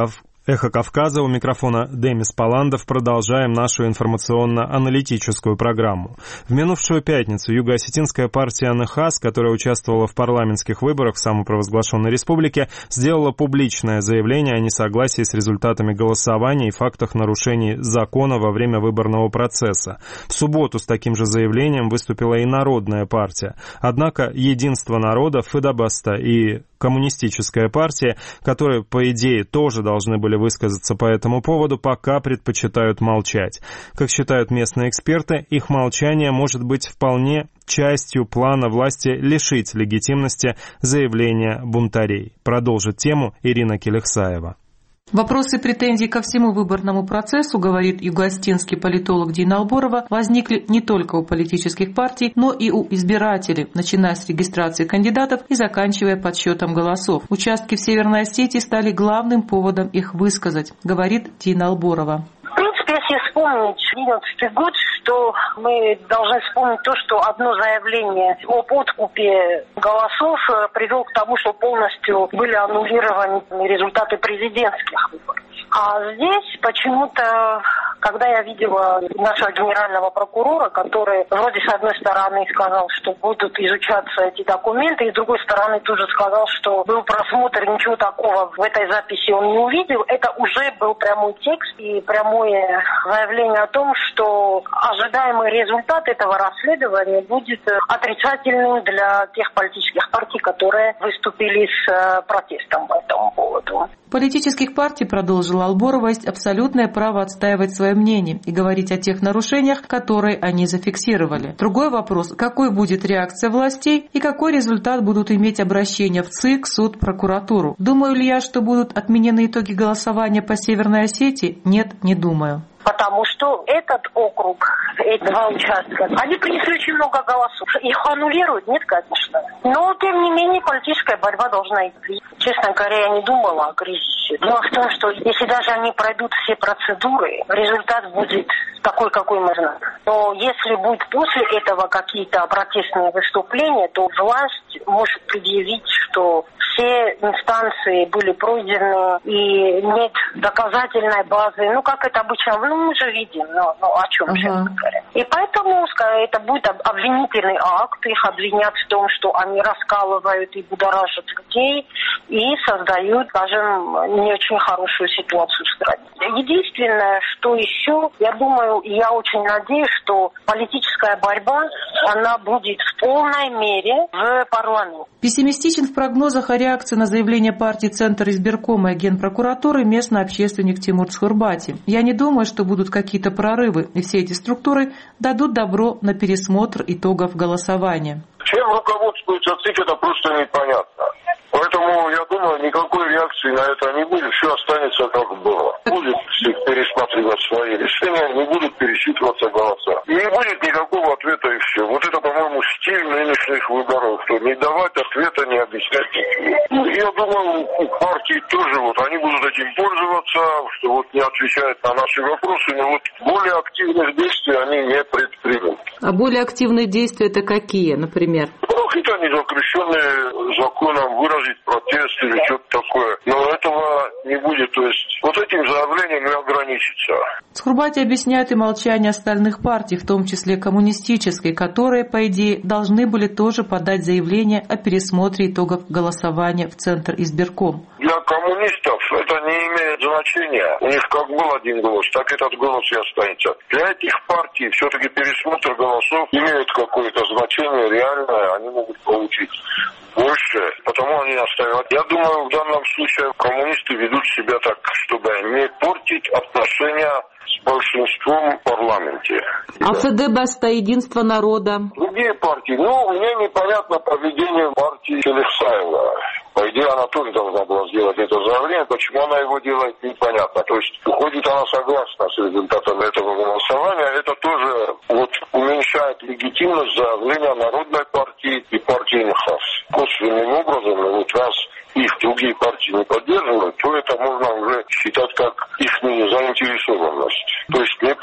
Эхо Кавказа, у микрофона Демис Паландов. Продолжаем нашу информационно-аналитическую программу. В минувшую пятницу Юго-Осетинская партия НХАС, которая участвовала в парламентских выборах в самопровозглашенной республике, сделала публичное заявление о несогласии с результатами голосования и фактах нарушений закона во время выборного процесса. В субботу с таким же заявлением выступила и Народная партия. Однако Единство народа, Фидабаста и Коммунистическая партия, которые, по идее, тоже должны были высказаться по этому поводу, пока предпочитают молчать. Как считают местные эксперты, их молчание может быть вполне частью плана власти лишить легитимности заявления бунтарей. Продолжит тему Ирина Келехсаева. Вопросы и претензии ко всему выборному процессу, говорит юго-осетинский политолог Дина Алборова, возникли не только у политических партий, но и у избирателей, начиная с регистрации кандидатов и заканчивая подсчетом голосов. Участки в Северной Осетии стали главным поводом их высказать, говорит Дина Алборова. Если вспомнить 2011 год, что мы должны вспомнить то, что одно заявление об откупе голосов привело к тому, что полностью были аннулированы результаты президентских выборов. А здесь почему-то, когда я видела нашего генерального прокурора, который вроде с одной стороны сказал, что будут изучаться эти документы, и с другой стороны тоже сказал, что был просмотр, ничего такого в этой записи он не увидел, это уже был прямой текст и прямое заявление о том, что ожидаемый результат этого расследования будет отрицательным для тех политических партий, которые выступили с протестом по этому поводу. Политических партий, продолжила Алборова, есть абсолютное право отстаивать свое мнение и говорить о тех нарушениях, которые они зафиксировали. Другой вопрос, какой будет реакция властей и какой результат будут иметь обращения в ЦИК, суд, прокуратуру. Думаю ли я, что будут отменены итоги голосования по Северной Осетии? Нет, не думаю. Потому что этот округ, эти два участка, они принесли очень много голосов. Их аннулируют? Нет, конечно. Но, тем не менее, политическая борьба должна идти. Честно говоря, я не думала о кризисе. Дело в том, что если даже они пройдут все процедуры, результат будет такой, какой мы знаем. Но если будут после этого какие-то протестные выступления, то власть может предъявить, что все инстанции были пройдены и нет доказательной базы. Ну, как это обычно, мы же видим, но о чем сейчас говорим. И поэтому это будет обвинительный акт, их обвинят в том, что они раскалывают и будоражат людей и создают, скажем, не очень хорошую ситуацию в стране. Единственное, что еще, я думаю, я очень надеюсь, что политическая борьба, она будет в полной мере в парламенте. Пессимистичен в прогнозах о реакции на заявление партии Центр избиркома и Генпрокуратуры местный общественник Тимур Цхурбати. Я не думаю, что будут какие-то прорывы, и все эти структуры дадут добро на пересмотр итогов голосования. Чем руководствуется ЦИК, это просто непонятно. Поэтому, я думаю, никакой реакции на это не будет, все останется как было. Будет пересматривать свои решения, не будут пересчитываться голоса. Не будет никакого ответа и все. Вот это, по-моему, стиль нынешних выборов, что не давать ответа, не объяснять ничего. Я думаю, у партий тоже они будут этим пользоваться, что не отвечают на наши вопросы, но более активных действий они не предпримут. А более активные действия это какие, например? Какие-то незапрещенные законом выразить протест или что-то такое. Но этого не будет. То есть этим заявлением и ограничится. Цхурбати объясняют и молчание остальных партий, в том числе коммунистической, которые, по идее, должны были тоже подать заявление о пересмотре итогов голосования в Центр избирком. Для коммунистов это не имеет значения. У них как был один голос, так этот голос и останется. Для этих партий все-таки пересмотр голосов имеет какое-то значение реальное. Они могут получить больше, потому они настаивают. Я думаю, в данном случае коммунисты ведут себя так, чтобы не портить отношения с большинством в парламенте. А Фидабаста, Единство народа? Другие партии. Мне непонятно поведение партии Келехсаева. По идее, она тоже должна была сделать это заявление. Почему она его делает, непонятно. То есть, выходит, она согласна с результатами этого голосования. Это тоже уменьшает легитимность заявления Народной партии и партии НХАС. Косвенным образом, раз их другие партии не поддерживают, то это можно уже считать как их заинтересованность. То есть не поиск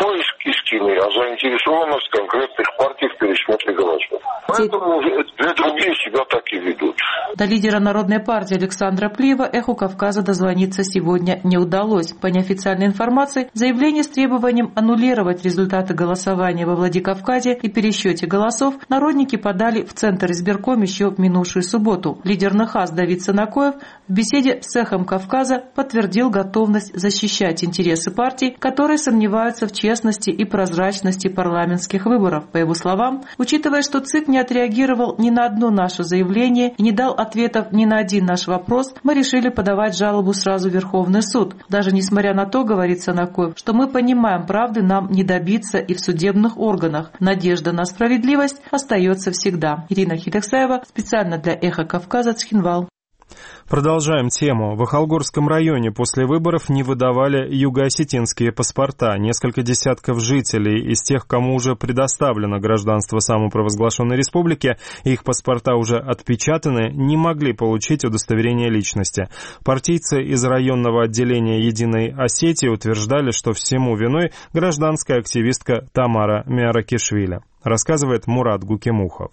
политическими, а заинтересованность конкретных партий в пересмотре голосов. Поэтому две другие себя так и ведут. До лидера Народной партии Александра Плиева «Эху Кавказа» дозвониться сегодня не удалось. По неофициальной информации, заявление с требованием аннулировать результаты голосования во Владикавказе и пересчете голосов народники подали в Центр избирком еще в минувшую субботу. Лидер НХАС Давид Санакоев в беседе с «Эхом Кавказа» подтвердил готовность защищать интересы партий, которые сомневаются в честности и прозрачности парламентских выборов. По его словам, учитывая, что ЦИК не отреагировал ни на одно наше заявление и не дал ответов ни на один наш вопрос, мы решили подавать жалобу сразу в Верховный суд. Даже несмотря на то, говорит Санакоев, что мы понимаем, правды нам не добиться и в судебных органах. Надежда на справедливость остается всегда. Ирина Хидексаева специально для «Эхо Кавказа», Цхинвал. Продолжаем тему. В Ахалгорском районе после выборов не выдавали юго-осетинские паспорта. Несколько десятков жителей из тех, кому уже предоставлено гражданство самопровозглашенной республики, их паспорта уже отпечатаны, не могли получить удостоверение личности. Партийцы из районного отделения «Единой Осетии» утверждали, что всему виной гражданская активистка Тамара Миаракишвили. Рассказывает Мурат Гукемухов.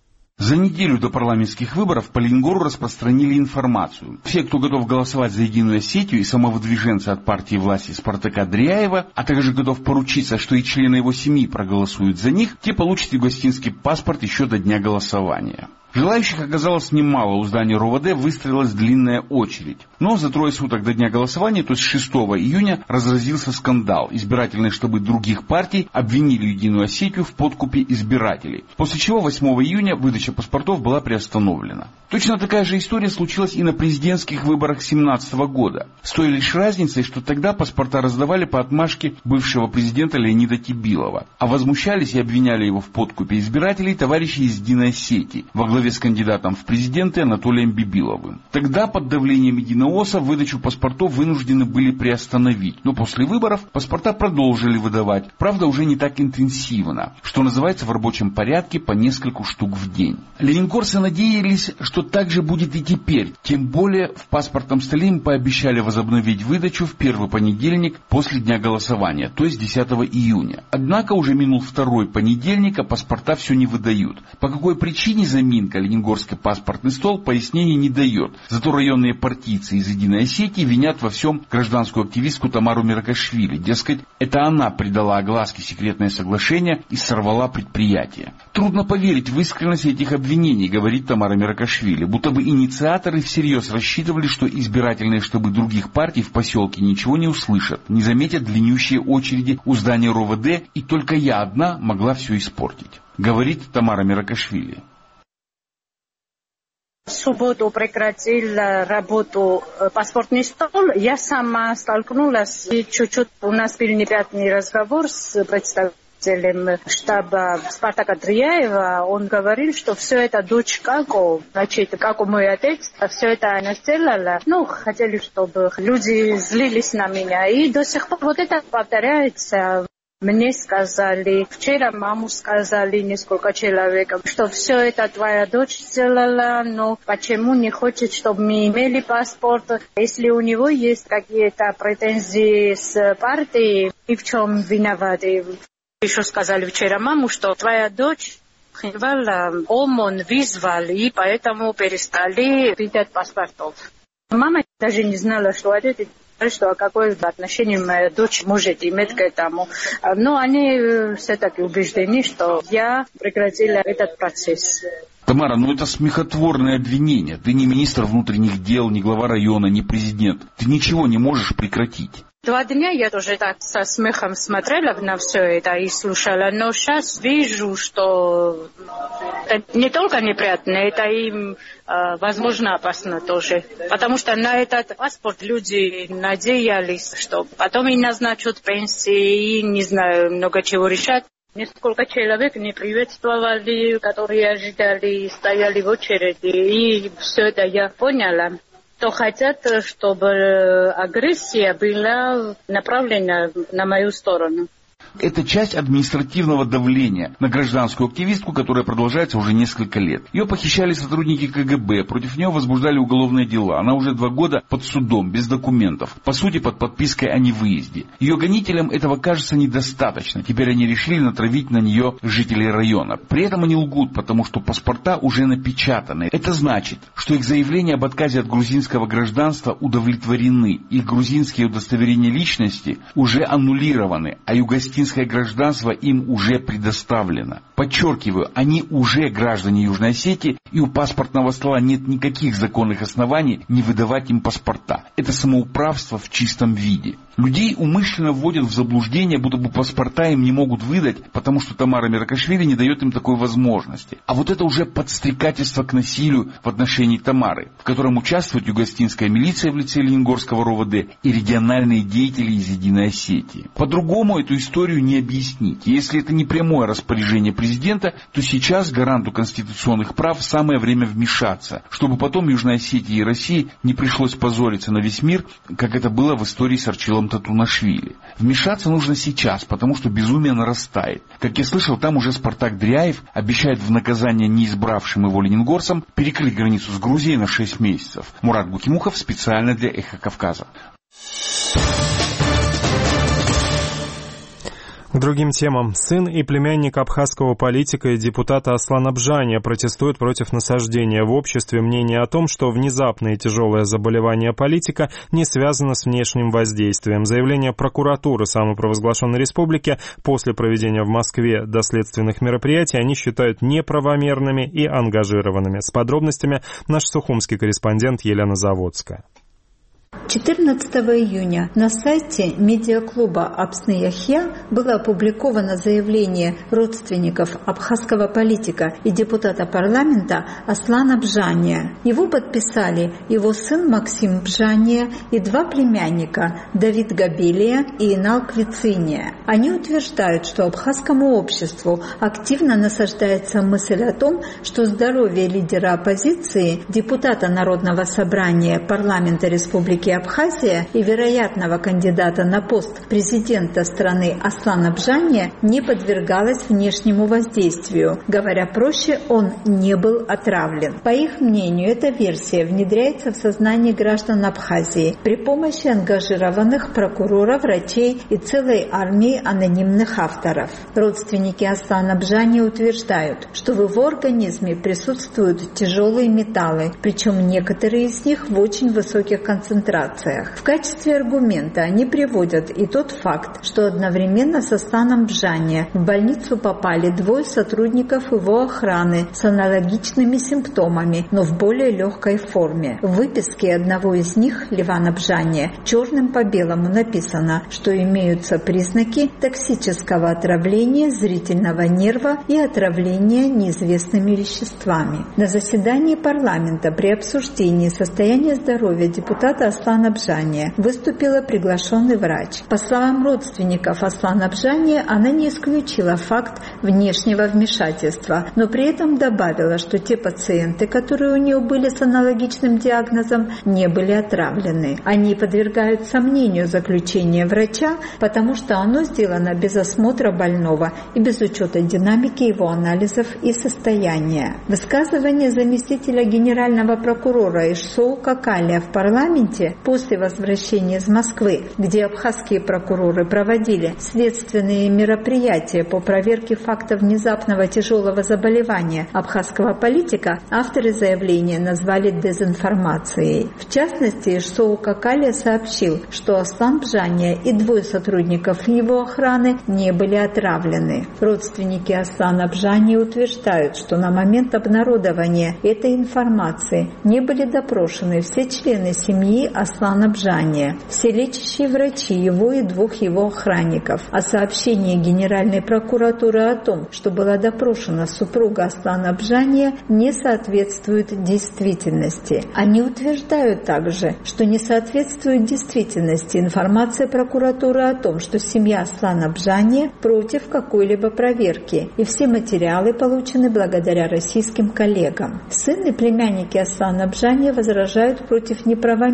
За неделю до парламентских выборов по Ленгору распространили информацию. Все, кто готов голосовать за Единую Осетию и самовыдвиженцы от партии власти Спартака Дряева, а также готов поручиться, что и члены его семьи проголосуют за них, те получат юго-осетинский паспорт еще до дня голосования. Желающих оказалось немало, у здания РОВД выстроилась длинная очередь. Но за 3 суток до дня голосования, то есть 6 июня, разразился скандал. Избирательные штабы других партий обвинили Единую Осетию в подкупе избирателей. После чего 8 июня выдача паспортов была приостановлена. Точно такая же история случилась и на президентских выборах 2017 года. С той лишь разницей, что тогда паспорта раздавали по отмашке бывшего президента Леонида Тибилова. А возмущались и обвиняли его в подкупе избирателей товарищи из Единой Осетии во главе с кандидатом в президенты Анатолием Бибиловым. Тогда под давлением Единоосса выдачу паспортов вынуждены были приостановить. Но после выборов паспорта продолжили выдавать. Правда, уже не так интенсивно. Что называется, в рабочем порядке по нескольку штук в день. Ленингорцы надеялись, что так же будет и теперь. Тем более в паспортном столе им пообещали возобновить выдачу в первый понедельник после дня голосования, то есть 10 июня. Однако уже минул второй понедельник, а паспорта все не выдают. По какой причине заминка Ленингорский паспортный стол пояснений не дает. Зато районные партийцы из Единой Осетии винят во всем гражданскую активистку Тамару Миаракишвили. Дескать, это она придала огласке секретное соглашение и сорвала предприятие. Трудно поверить в искренность этих обвинений, говорит Тамара Миаракишвили, будто бы инициаторы всерьез рассчитывали, что избирательные штабы других партий в поселке ничего не услышат, не заметят длиннющие очереди у здания РОВД, и только я одна могла все испортить, говорит Тамара Миаракишвили. В субботу прекратил работу паспортный стол. Я сама столкнулась, и чуть-чуть у нас был неприятный разговор с представителем штаба Спартака Дряева. Он говорил, что все это дочь Како, значит, как мой отец, все это она сделала. Хотели, чтобы люди злились на меня. И до сих пор вот это повторяется. Мне сказали, вчера маму сказали несколько человек, что все это твоя дочь сделала, но почему не хочет, чтобы мы имели паспорт? Если у него есть какие-то претензии с партией, и в чем виноваты? Еще сказали вчера маму, что твоя дочь ОМОН вызвал, и поэтому перестали выдать паспортов. Мама даже не знала, что это... что какое отношение моя дочь может иметь к этому. Но они все-таки убеждены, что я прекратила этот процесс. Тамара, это смехотворное обвинение. Ты не министр внутренних дел, не глава района, не президент. Ты ничего не можешь прекратить. 2 дня я тоже так со смехом смотрела на все это и слушала, но сейчас вижу, что это не только неприятно, это им, возможно, опасно тоже. Потому что на этот паспорт люди надеялись, что потом и назначат пенсии, и, не знаю, много чего решать. Несколько человек не приветствовали, которые ожидали, стояли в очереди, и все это я поняла. То хотят, чтобы агрессия была направлена на мою сторону. Это часть административного давления на гражданскую активистку, которая продолжается уже несколько лет. Ее похищали сотрудники КГБ, против нее возбуждали уголовные дела. Она уже 2 года под судом, без документов, по сути под подпиской о невыезде. Ее гонителям этого кажется недостаточно. Теперь они решили натравить на нее жителей района. При этом они лгут, потому что паспорта уже напечатаны. Это значит, что их заявления об отказе от грузинского гражданства удовлетворены. Их грузинские удостоверения личности уже аннулированы, а югославское гражданство им уже предоставлено. Подчеркиваю, они уже граждане Южной Осетии, и у паспортного стола нет никаких законных оснований не выдавать им паспорта. Это самоуправство в чистом виде. Людей умышленно вводят в заблуждение, будто бы паспорта им не могут выдать, потому что Тамара Меркашвили не дает им такой возможности. А вот это уже подстрекательство к насилию в отношении Тамары, в котором участвует югославская милиция в лице Ленингорского РОВД и региональные деятели из Единой Осетии. По-другому эту историю не объяснить. Если это не прямое распоряжение президента, то сейчас гаранту конституционных прав самое время вмешаться, чтобы потом Южной Осетии и России не пришлось позориться на весь мир, как это было в истории с Арчилом Татунашвили. Вмешаться нужно сейчас, потому что безумие нарастает. Как я слышал, там уже Спартак Дряев обещает в наказание неизбравшим его лениногорцам перекрыть границу с Грузией на 6 месяцев. Мурат Букимухов специально для «Эхо Кавказа». К другим темам. Сын и племянник абхазского политика и депутата Аслан Абжания протестуют против насаждения в обществе мнения о том, что внезапное и тяжелое заболевание политика не связано с внешним воздействием. Заявление прокуратуры самопровозглашенной республики после проведения в Москве доследственных мероприятий они считают неправомерными и ангажированными. С подробностями наш сухумский корреспондент Елена Заводская. 14 июня на сайте медиаклуба «Апсны Яхья» было опубликовано заявление родственников абхазского политика и депутата парламента Аслана Бжания. Его подписали его сын Максим Бжания и 2 племянника Давид Габелия и Инал Квициния. Они утверждают, что абхазскому обществу активно насаждается мысль о том, что здоровье лидера оппозиции, депутата Народного собрания парламента Республики Абхазия и вероятного кандидата на пост президента страны Аслана Бжания не подвергалось внешнему воздействию. Говоря проще, он не был отравлен. По их мнению, эта версия внедряется в сознание граждан Абхазии при помощи ангажированных прокурора, врачей и целой армии анонимных авторов. Родственники Аслана Бжания утверждают, что в его организме присутствуют тяжелые металлы, причем некоторые из них в очень высоких концентрациях. В качестве аргумента они приводят и тот факт, что одновременно с Асланом Бжания в больницу попали 2 сотрудников его охраны с аналогичными симптомами, но в более легкой форме. В выписке одного из них, Ливана Бжания, черным по белому написано, что имеются признаки токсического отравления зрительного нерва и отравления неизвестными веществами. На заседании парламента при обсуждении состояния здоровья депутата Аслана Бжания выступила приглашенный врач. По словам родственников Аслана Бжания, она не исключила факт внешнего вмешательства, но при этом добавила, что те пациенты, которые у нее были с аналогичным диагнозом, не были отравлены. Они подвергают сомнению заключения врача, потому что оно сделано без осмотра больного и без учета динамики его анализов и состояния. Высказывание заместителя генерального прокурора Ишсоу Какалия в парламенте после возвращения из Москвы, где абхазские прокуроры проводили следственные мероприятия по проверке факта внезапного тяжелого заболевания абхазского политика, авторы заявления назвали дезинформацией. В частности, Ишсоу Какалия сообщил, что Аслан Бжания и 2 сотрудников его охраны не были отравлены. Родственники Аслана Бжания утверждают, что на момент обнародования этой информации не были допрошены все члены семьи Аслана Бжания, все лечащие врачи его и 2 его охранников. А сообщение Генеральной прокуратуры о том, что была допрошена супруга Аслана Бжания, не соответствует действительности. Они утверждают также, что не соответствует действительности информация прокуратуры о том, что семья Аслана Бжания против какой-либо проверки, и все материалы получены благодаря российским коллегам. Сын и племянники Аслана Бжания возражают против неправомерной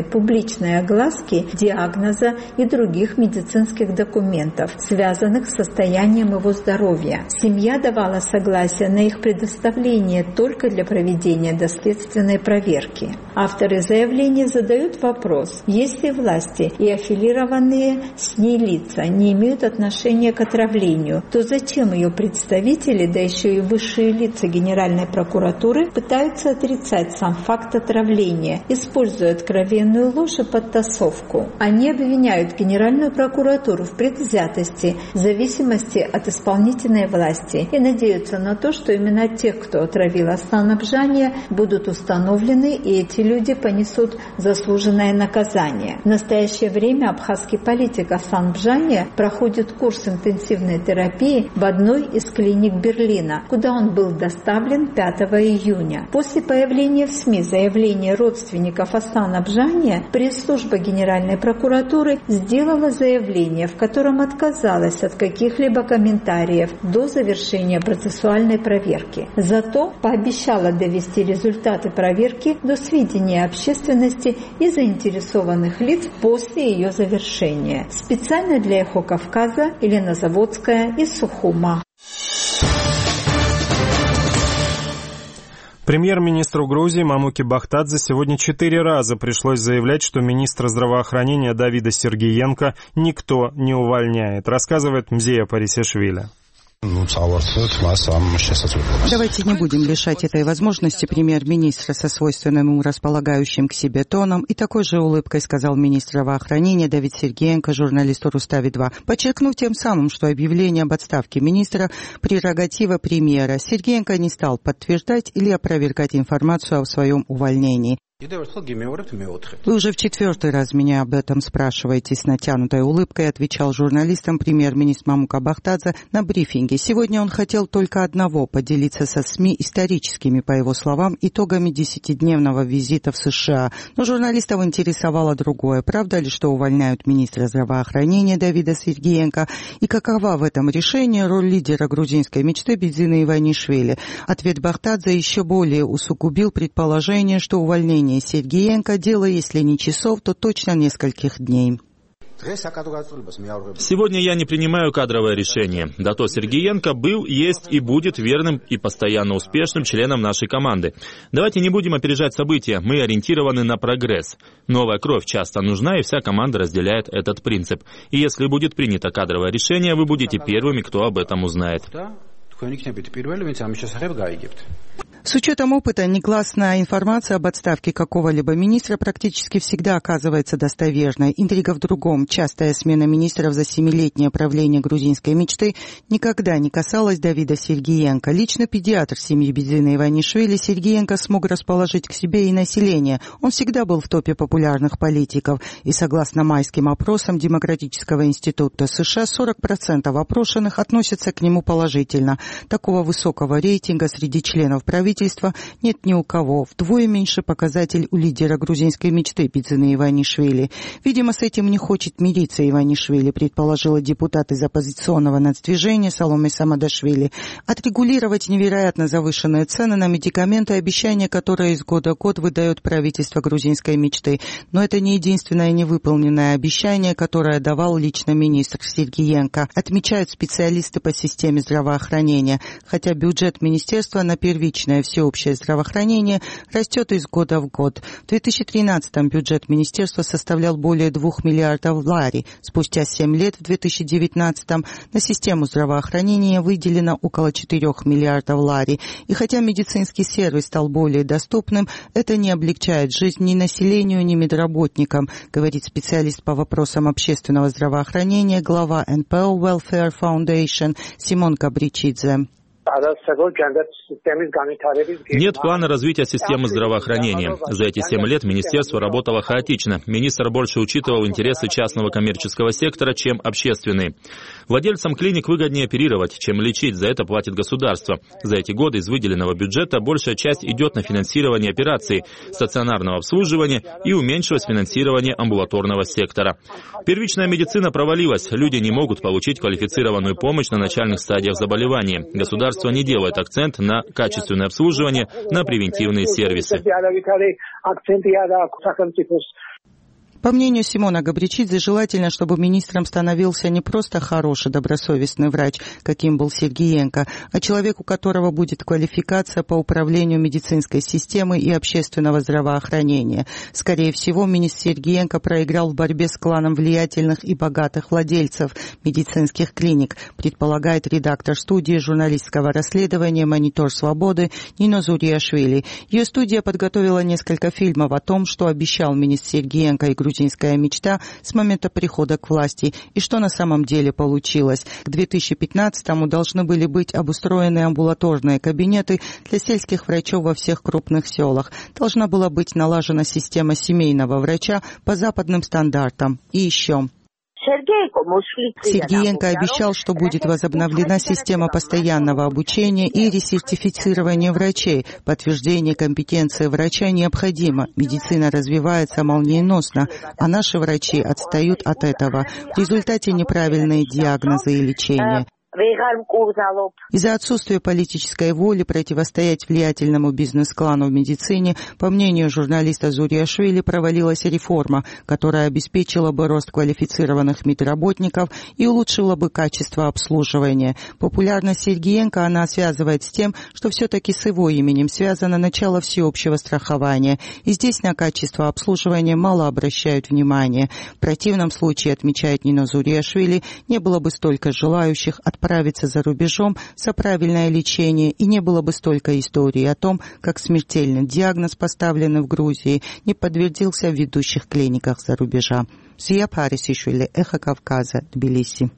публичной огласки диагноза и других медицинских документов, связанных с состоянием его здоровья. Семья давала согласие на их предоставление только для проведения доследственной проверки. Авторы заявления задают вопрос: если власти и аффилированные с ней лица не имеют отношения к отравлению, то зачем ее представители, да еще и высшие лица Генеральной прокуратуры, пытаются отрицать сам факт отравления, используя откровенную ложь и подтасовку? Они обвиняют Генеральную прокуратуру в предвзятости, в зависимости от исполнительной власти и надеются на то, что именно тех, кто отравил Аслана Бжания, будут установлены, и эти люди понесут заслуженное наказание. В настоящее время абхазский политик Аслан Бжания проходит курс интенсивной терапии в одной из клиник Берлина, куда он был доставлен 5 июня. После появления в СМИ заявления родственников Аслана Бжания, пресс-служба Генеральной прокуратуры сделала заявление, в котором отказалась от каких-либо комментариев до завершения процессуальной проверки. Зато пообещала довести результаты проверки до сведения общественности и заинтересованных лиц после ее завершения. Специально для «Эхо Кавказа» Елена Заводская из Сухума. Премьер-министру Грузии Мамуке Бахтадзе сегодня 4 раза пришлось заявлять, что министра здравоохранения Давида Сергиенко никто не увольняет, рассказывает Мзея Парисешвили. Давайте не будем лишать этой возможности премьер-министра со свойственным ему располагающим к себе тоном, и такой же улыбкой сказал министр здравоохранения Давид Сергиенко журналисту Рустави-2, подчеркнув тем самым, что объявление об отставке министра – прерогатива премьера. Сергиенко не стал подтверждать или опровергать информацию о своем увольнении. Вы уже в 4-й раз меня об этом спрашиваете, с натянутой улыбкой отвечал журналистам премьер-министр Мамука Бахтадзе на брифинге. Сегодня он хотел только одного – поделиться со СМИ историческими, по его словам, итогами 10-дневного визита в США. Но журналистов интересовало другое. Правда ли, что увольняют министра здравоохранения Давида Сергиенко? И какова в этом решении роль лидера грузинской мечты Бедзины Иванишвили? Ответ Бахтадзе еще более усугубил предположение, что увольнение Сергиенко дело, если не часов, то точно нескольких дней. Сегодня я не принимаю кадровое решение. Дато Сергиенко был, есть и будет верным и постоянно успешным членом нашей команды. Давайте не будем опережать события, мы ориентированы на прогресс. Новая кровь часто нужна, и вся команда разделяет этот принцип. И если будет принято кадровое решение, вы будете первыми, кто об этом узнает. С учетом опыта, негласная информация об отставке какого-либо министра практически всегда оказывается достоверной. Интрига в другом. Частая смена министров за 7-летнее правление грузинской мечты никогда не касалась Давида Сергиенко. Лично педиатр семьи Бедзины Иванишвили Сергиенко смог расположить к себе и население. Он всегда был в топе популярных политиков. И согласно майским опросам Демократического института США, 40% опрошенных относятся к нему положительно. Такого высокого рейтинга среди членов правительства нет ни у кого. Вдвое меньше показатель у лидера грузинской мечты Бедзины Иванишвили. Видимо, с этим не хочет мириться Иванишвили, предположила депутат из оппозиционного нацдвижения Саломе Самадашвили. Отрегулировать невероятно завышенные цены на медикаменты, обещания, которые из года в год выдает правительство грузинской мечты. Но это не единственное невыполненное обещание, которое давал лично министр Сергиенко, отмечают специалисты по системе здравоохранения. Хотя бюджет министерства на первичное всеобщее здравоохранение растет из года в год. В 2013-м бюджет министерства составлял более 2 миллиардов лари. Спустя 7 лет, в 2019-м, на систему здравоохранения выделено около 4 миллиардов лари. И хотя медицинский сервис стал более доступным, это не облегчает жизнь ни населению, ни медработникам, говорит специалист по вопросам общественного здравоохранения, глава NPO Welfare Foundation Симон Габричидзе. Нет плана развития системы здравоохранения. За эти 7 лет министерство работало хаотично. Министр больше учитывал интересы частного коммерческого сектора, чем общественные. Владельцам клиник выгоднее оперировать, чем лечить. За это платит государство. За эти годы из выделенного бюджета большая часть идет на финансирование операций, стационарного обслуживания и уменьшилось финансирование амбулаторного сектора. Первичная медицина провалилась. Люди не могут получить квалифицированную помощь на начальных стадиях заболевания. Государство не делает акцент на качественное обслуживание, на превентивные сервисы. По мнению Симона Габричидзе, желательно, чтобы министром становился не просто хороший, добросовестный врач, каким был Сергиенко, а человек, у которого будет квалификация по управлению медицинской системой и общественного здравоохранения. Скорее всего, министр Сергиенко проиграл в борьбе с кланом влиятельных и богатых владельцев медицинских клиник, предполагает редактор студии журналистского расследования «Монитор свободы» Нино Зуриашвили. Ее студия подготовила несколько фильмов о том, что обещал министр Сергиенко и грузинская мечта с момента прихода к власти и что на самом деле получилось. К 2015-му должны были быть обустроены амбулаторные кабинеты для сельских врачей во всех крупных селах. Должна была быть налажена система семейного врача по западным стандартам. И еще. Сергиенко обещал, что будет возобновлена система постоянного обучения и ресертифицирования врачей. Подтверждение компетенции врача необходимо. Медицина развивается молниеносно, а наши врачи отстают от этого. В результате неправильные диагнозы и лечение. Из-за отсутствия политической воли противостоять влиятельному бизнес-клану в медицине, по мнению журналиста Зуриашвили, провалилась реформа, которая обеспечила бы рост квалифицированных медработников и улучшила бы качество обслуживания. Популярность Сергиенко она связывает с тем, что все-таки с его именем связано начало всеобщего страхования, и здесь на качество обслуживания мало обращают внимания. В противном случае, отмечает Нино Зуриашвили, не было бы столько желающих отправиться за рубежом за правильное лечение, и не было бы столько историй о том, как смертельный диагноз, поставленный в Грузии, не подтвердился в ведущих клиниках за рубежа. Зия Парисишвили, Эхо Кавказа, Тбилиси.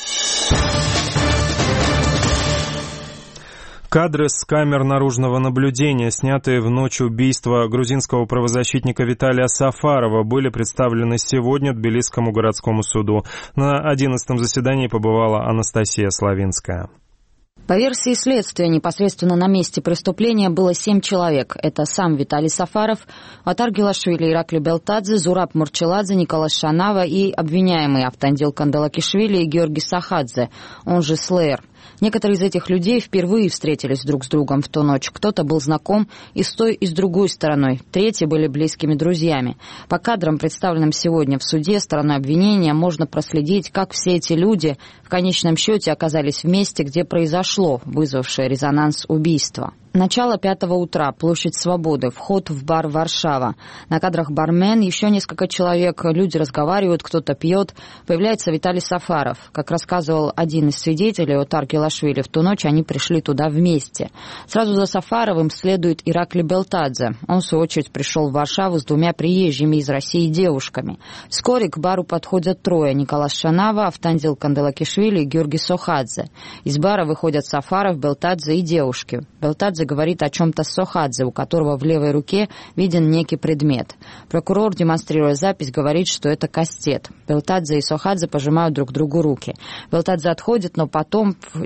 Кадры с камер наружного наблюдения, снятые в ночь убийства грузинского правозащитника Виталия Сафарова, были представлены сегодня Тбилисскому городскому суду. На 11-м заседании побывала Анастасия Славинская. По версии следствия, непосредственно на месте преступления было 7 человек. Это сам Виталий Сафаров, Атар Гелашвили, Иракли Белтадзе, Зураб Мурчеладзе, Николас Шанава и обвиняемые Автандил Канделакишвили и Георгий Сахадзе, он же Слэйр. Некоторые из этих людей впервые встретились друг с другом в ту ночь. Кто-то был знаком и с той, и с другой стороной. Третьи были близкими друзьями. По кадрам, представленным сегодня в суде стороной обвинения, можно проследить, как все эти люди в конечном счете оказались в месте, где произошло вызвавшее резонанс убийство. Начало 5 утра, площадь Свободы, вход в бар «Варшава». На кадрах бармен, еще несколько человек, люди разговаривают, кто-то пьет. Появляется Виталий Сафаров. Как рассказывал один из свидетелей, Отар Гелашвили, в ту ночь они пришли туда вместе. Сразу за Сафаровым следует Иракли Белтадзе. Он, в свою очередь, пришел в Варшаву с 2 приезжими из России девушками. Вскоре к бару подходят 3: Николас Шанава, Автандил Канделакишвили и Георгий Сохадзе. Из бара выходят Сафаров, Белтадзе и девушки. Белтадзе говорит о чем-то с Сохадзе, у которого в левой руке виден некий предмет. Прокурор, демонстрируя запись, говорит, что это кастет. Белтадзе и Сохадзе пожимают друг другу руки. Белтадзе отходит, но потом в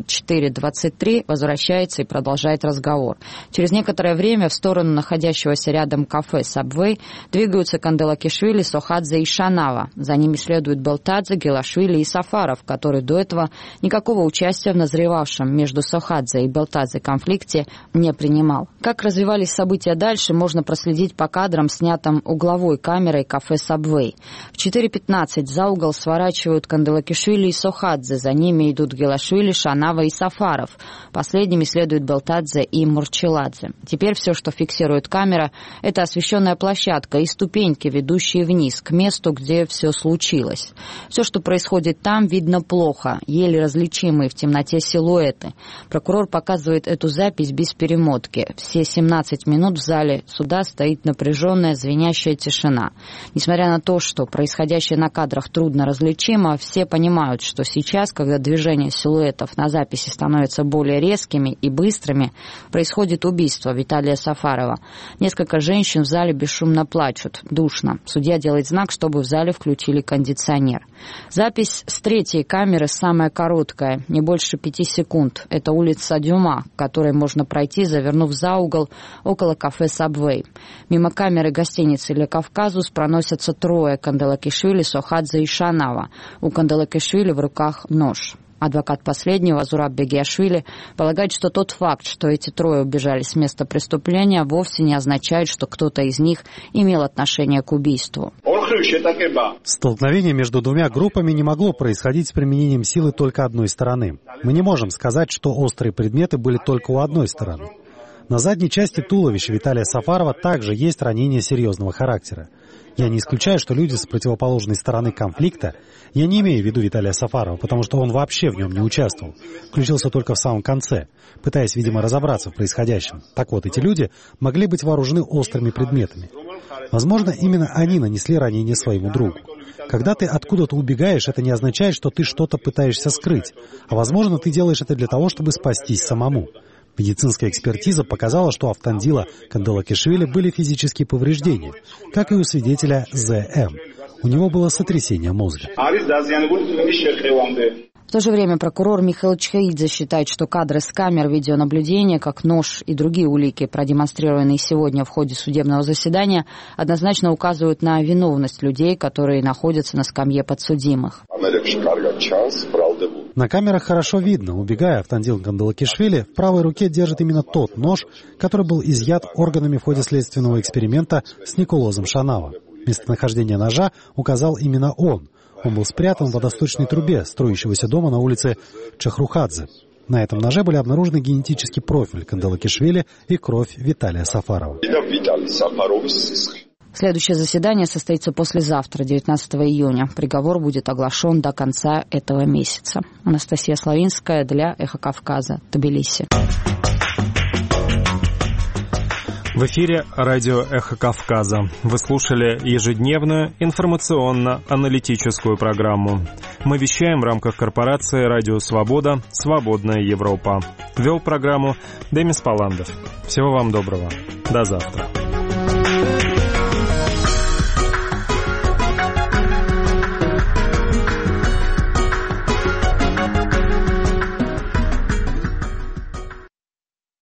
4:23 возвращается и продолжает разговор. Через некоторое время в сторону находящегося рядом кафе «Сабвей» двигаются Канделакишвили, Сохадзе и Шанава. За ними следуют Белтадзе, Гелашвили и Сафаров, который до этого никакого участия в назревавшем между Сохадзе и Белтадзе конфликте не принимал. Как развивались события дальше, можно проследить по кадрам, снятым угловой камерой кафе «Сабвей». В 4:15 за угол сворачивают Канделакишвили и Сохадзе, за ними идут Гелашвили, Шанава и Сафаров. Последними следуют Белтадзе и Мурчеладзе. Теперь все, что фиксирует камера, это освещенная площадка и ступеньки, ведущие вниз, к месту, где все случилось. Все, что происходит там, видно плохо, еле различимые в темноте силуэты. Прокурор показывает эту запись без перемотки. Все 17 минут в зале суда стоит напряженная, звенящая тишина. Несмотря на то, что происходящее на кадрах трудно различимо, все понимают, что сейчас, когда движения силуэтов на записи становятся более резкими и быстрыми, происходит убийство Виталия Сафарова. Несколько женщин в зале бесшумно плачут. Душно. Судья делает знак, чтобы в зале включили кондиционер. Запись с 3-й камеры самая короткая, не больше 5 секунд. Это улица Дюма, к которой можно пройти, завернув за угол около кафе «Сабвей». Мимо камеры гостиницы «Ле Кавказус» проносятся 3: Канделакишвили, Сохадзе и Шанава. У Канделакишвили в руках нож. Адвокат последнего, Зураб Бегиашвили, полагает, что тот факт, что эти 3 убежали с места преступления, вовсе не означает, что кто-то из них имел отношение к убийству. Он Столкновение между двумя группами не могло происходить с применением силы только одной стороны. Мы не можем сказать, что острые предметы были только у одной стороны. На задней части туловища Виталия Сафарова также есть ранения серьезного характера. Я не исключаю, что люди с противоположной стороны конфликта, я не имею в виду Виталия Сафарова, потому что он вообще в нем не участвовал, включился только в самом конце, пытаясь, видимо, разобраться в происходящем. Так вот, эти люди могли быть вооружены острыми предметами. Возможно, именно они нанесли ранение своему другу. Когда ты откуда-то убегаешь, это не означает, что ты что-то пытаешься скрыть, а возможно, ты делаешь это для того, чтобы спастись самому. Медицинская экспертиза показала, что у Автандила Канделакишвили были физические повреждения, как и у свидетеля З.М. У него было сотрясение мозга. В то же время прокурор Михаил Чхаидзе считает, что кадры с камер видеонаблюдения, как нож и другие улики, продемонстрированные сегодня в ходе судебного заседания, однозначно указывают на виновность людей, которые находятся на скамье подсудимых. На камерах хорошо видно, убегая, Автандил Канделакишвили в правой руке держит именно тот нож, который был изъят органами в ходе следственного эксперимента с Николозом Шанава. Местонахождение ножа указал именно он. Он был спрятан в водосточной трубе строящегося дома на улице Чахрухадзе. На этом ноже были обнаружены генетический профиль Канделакишвили и кровь Виталия Сафарова. Следующее заседание состоится послезавтра, 19 июня. Приговор будет оглашен до конца этого месяца. Анастасия Славинская для «Эхо Кавказа», Тбилиси. В эфире радио «Эхо Кавказа». Вы слушали ежедневную информационно-аналитическую программу. Мы вещаем в рамках корпорации «Радио Свобода. Свободная Европа». Вел программу Демис Паландов. Всего вам доброго. До завтра.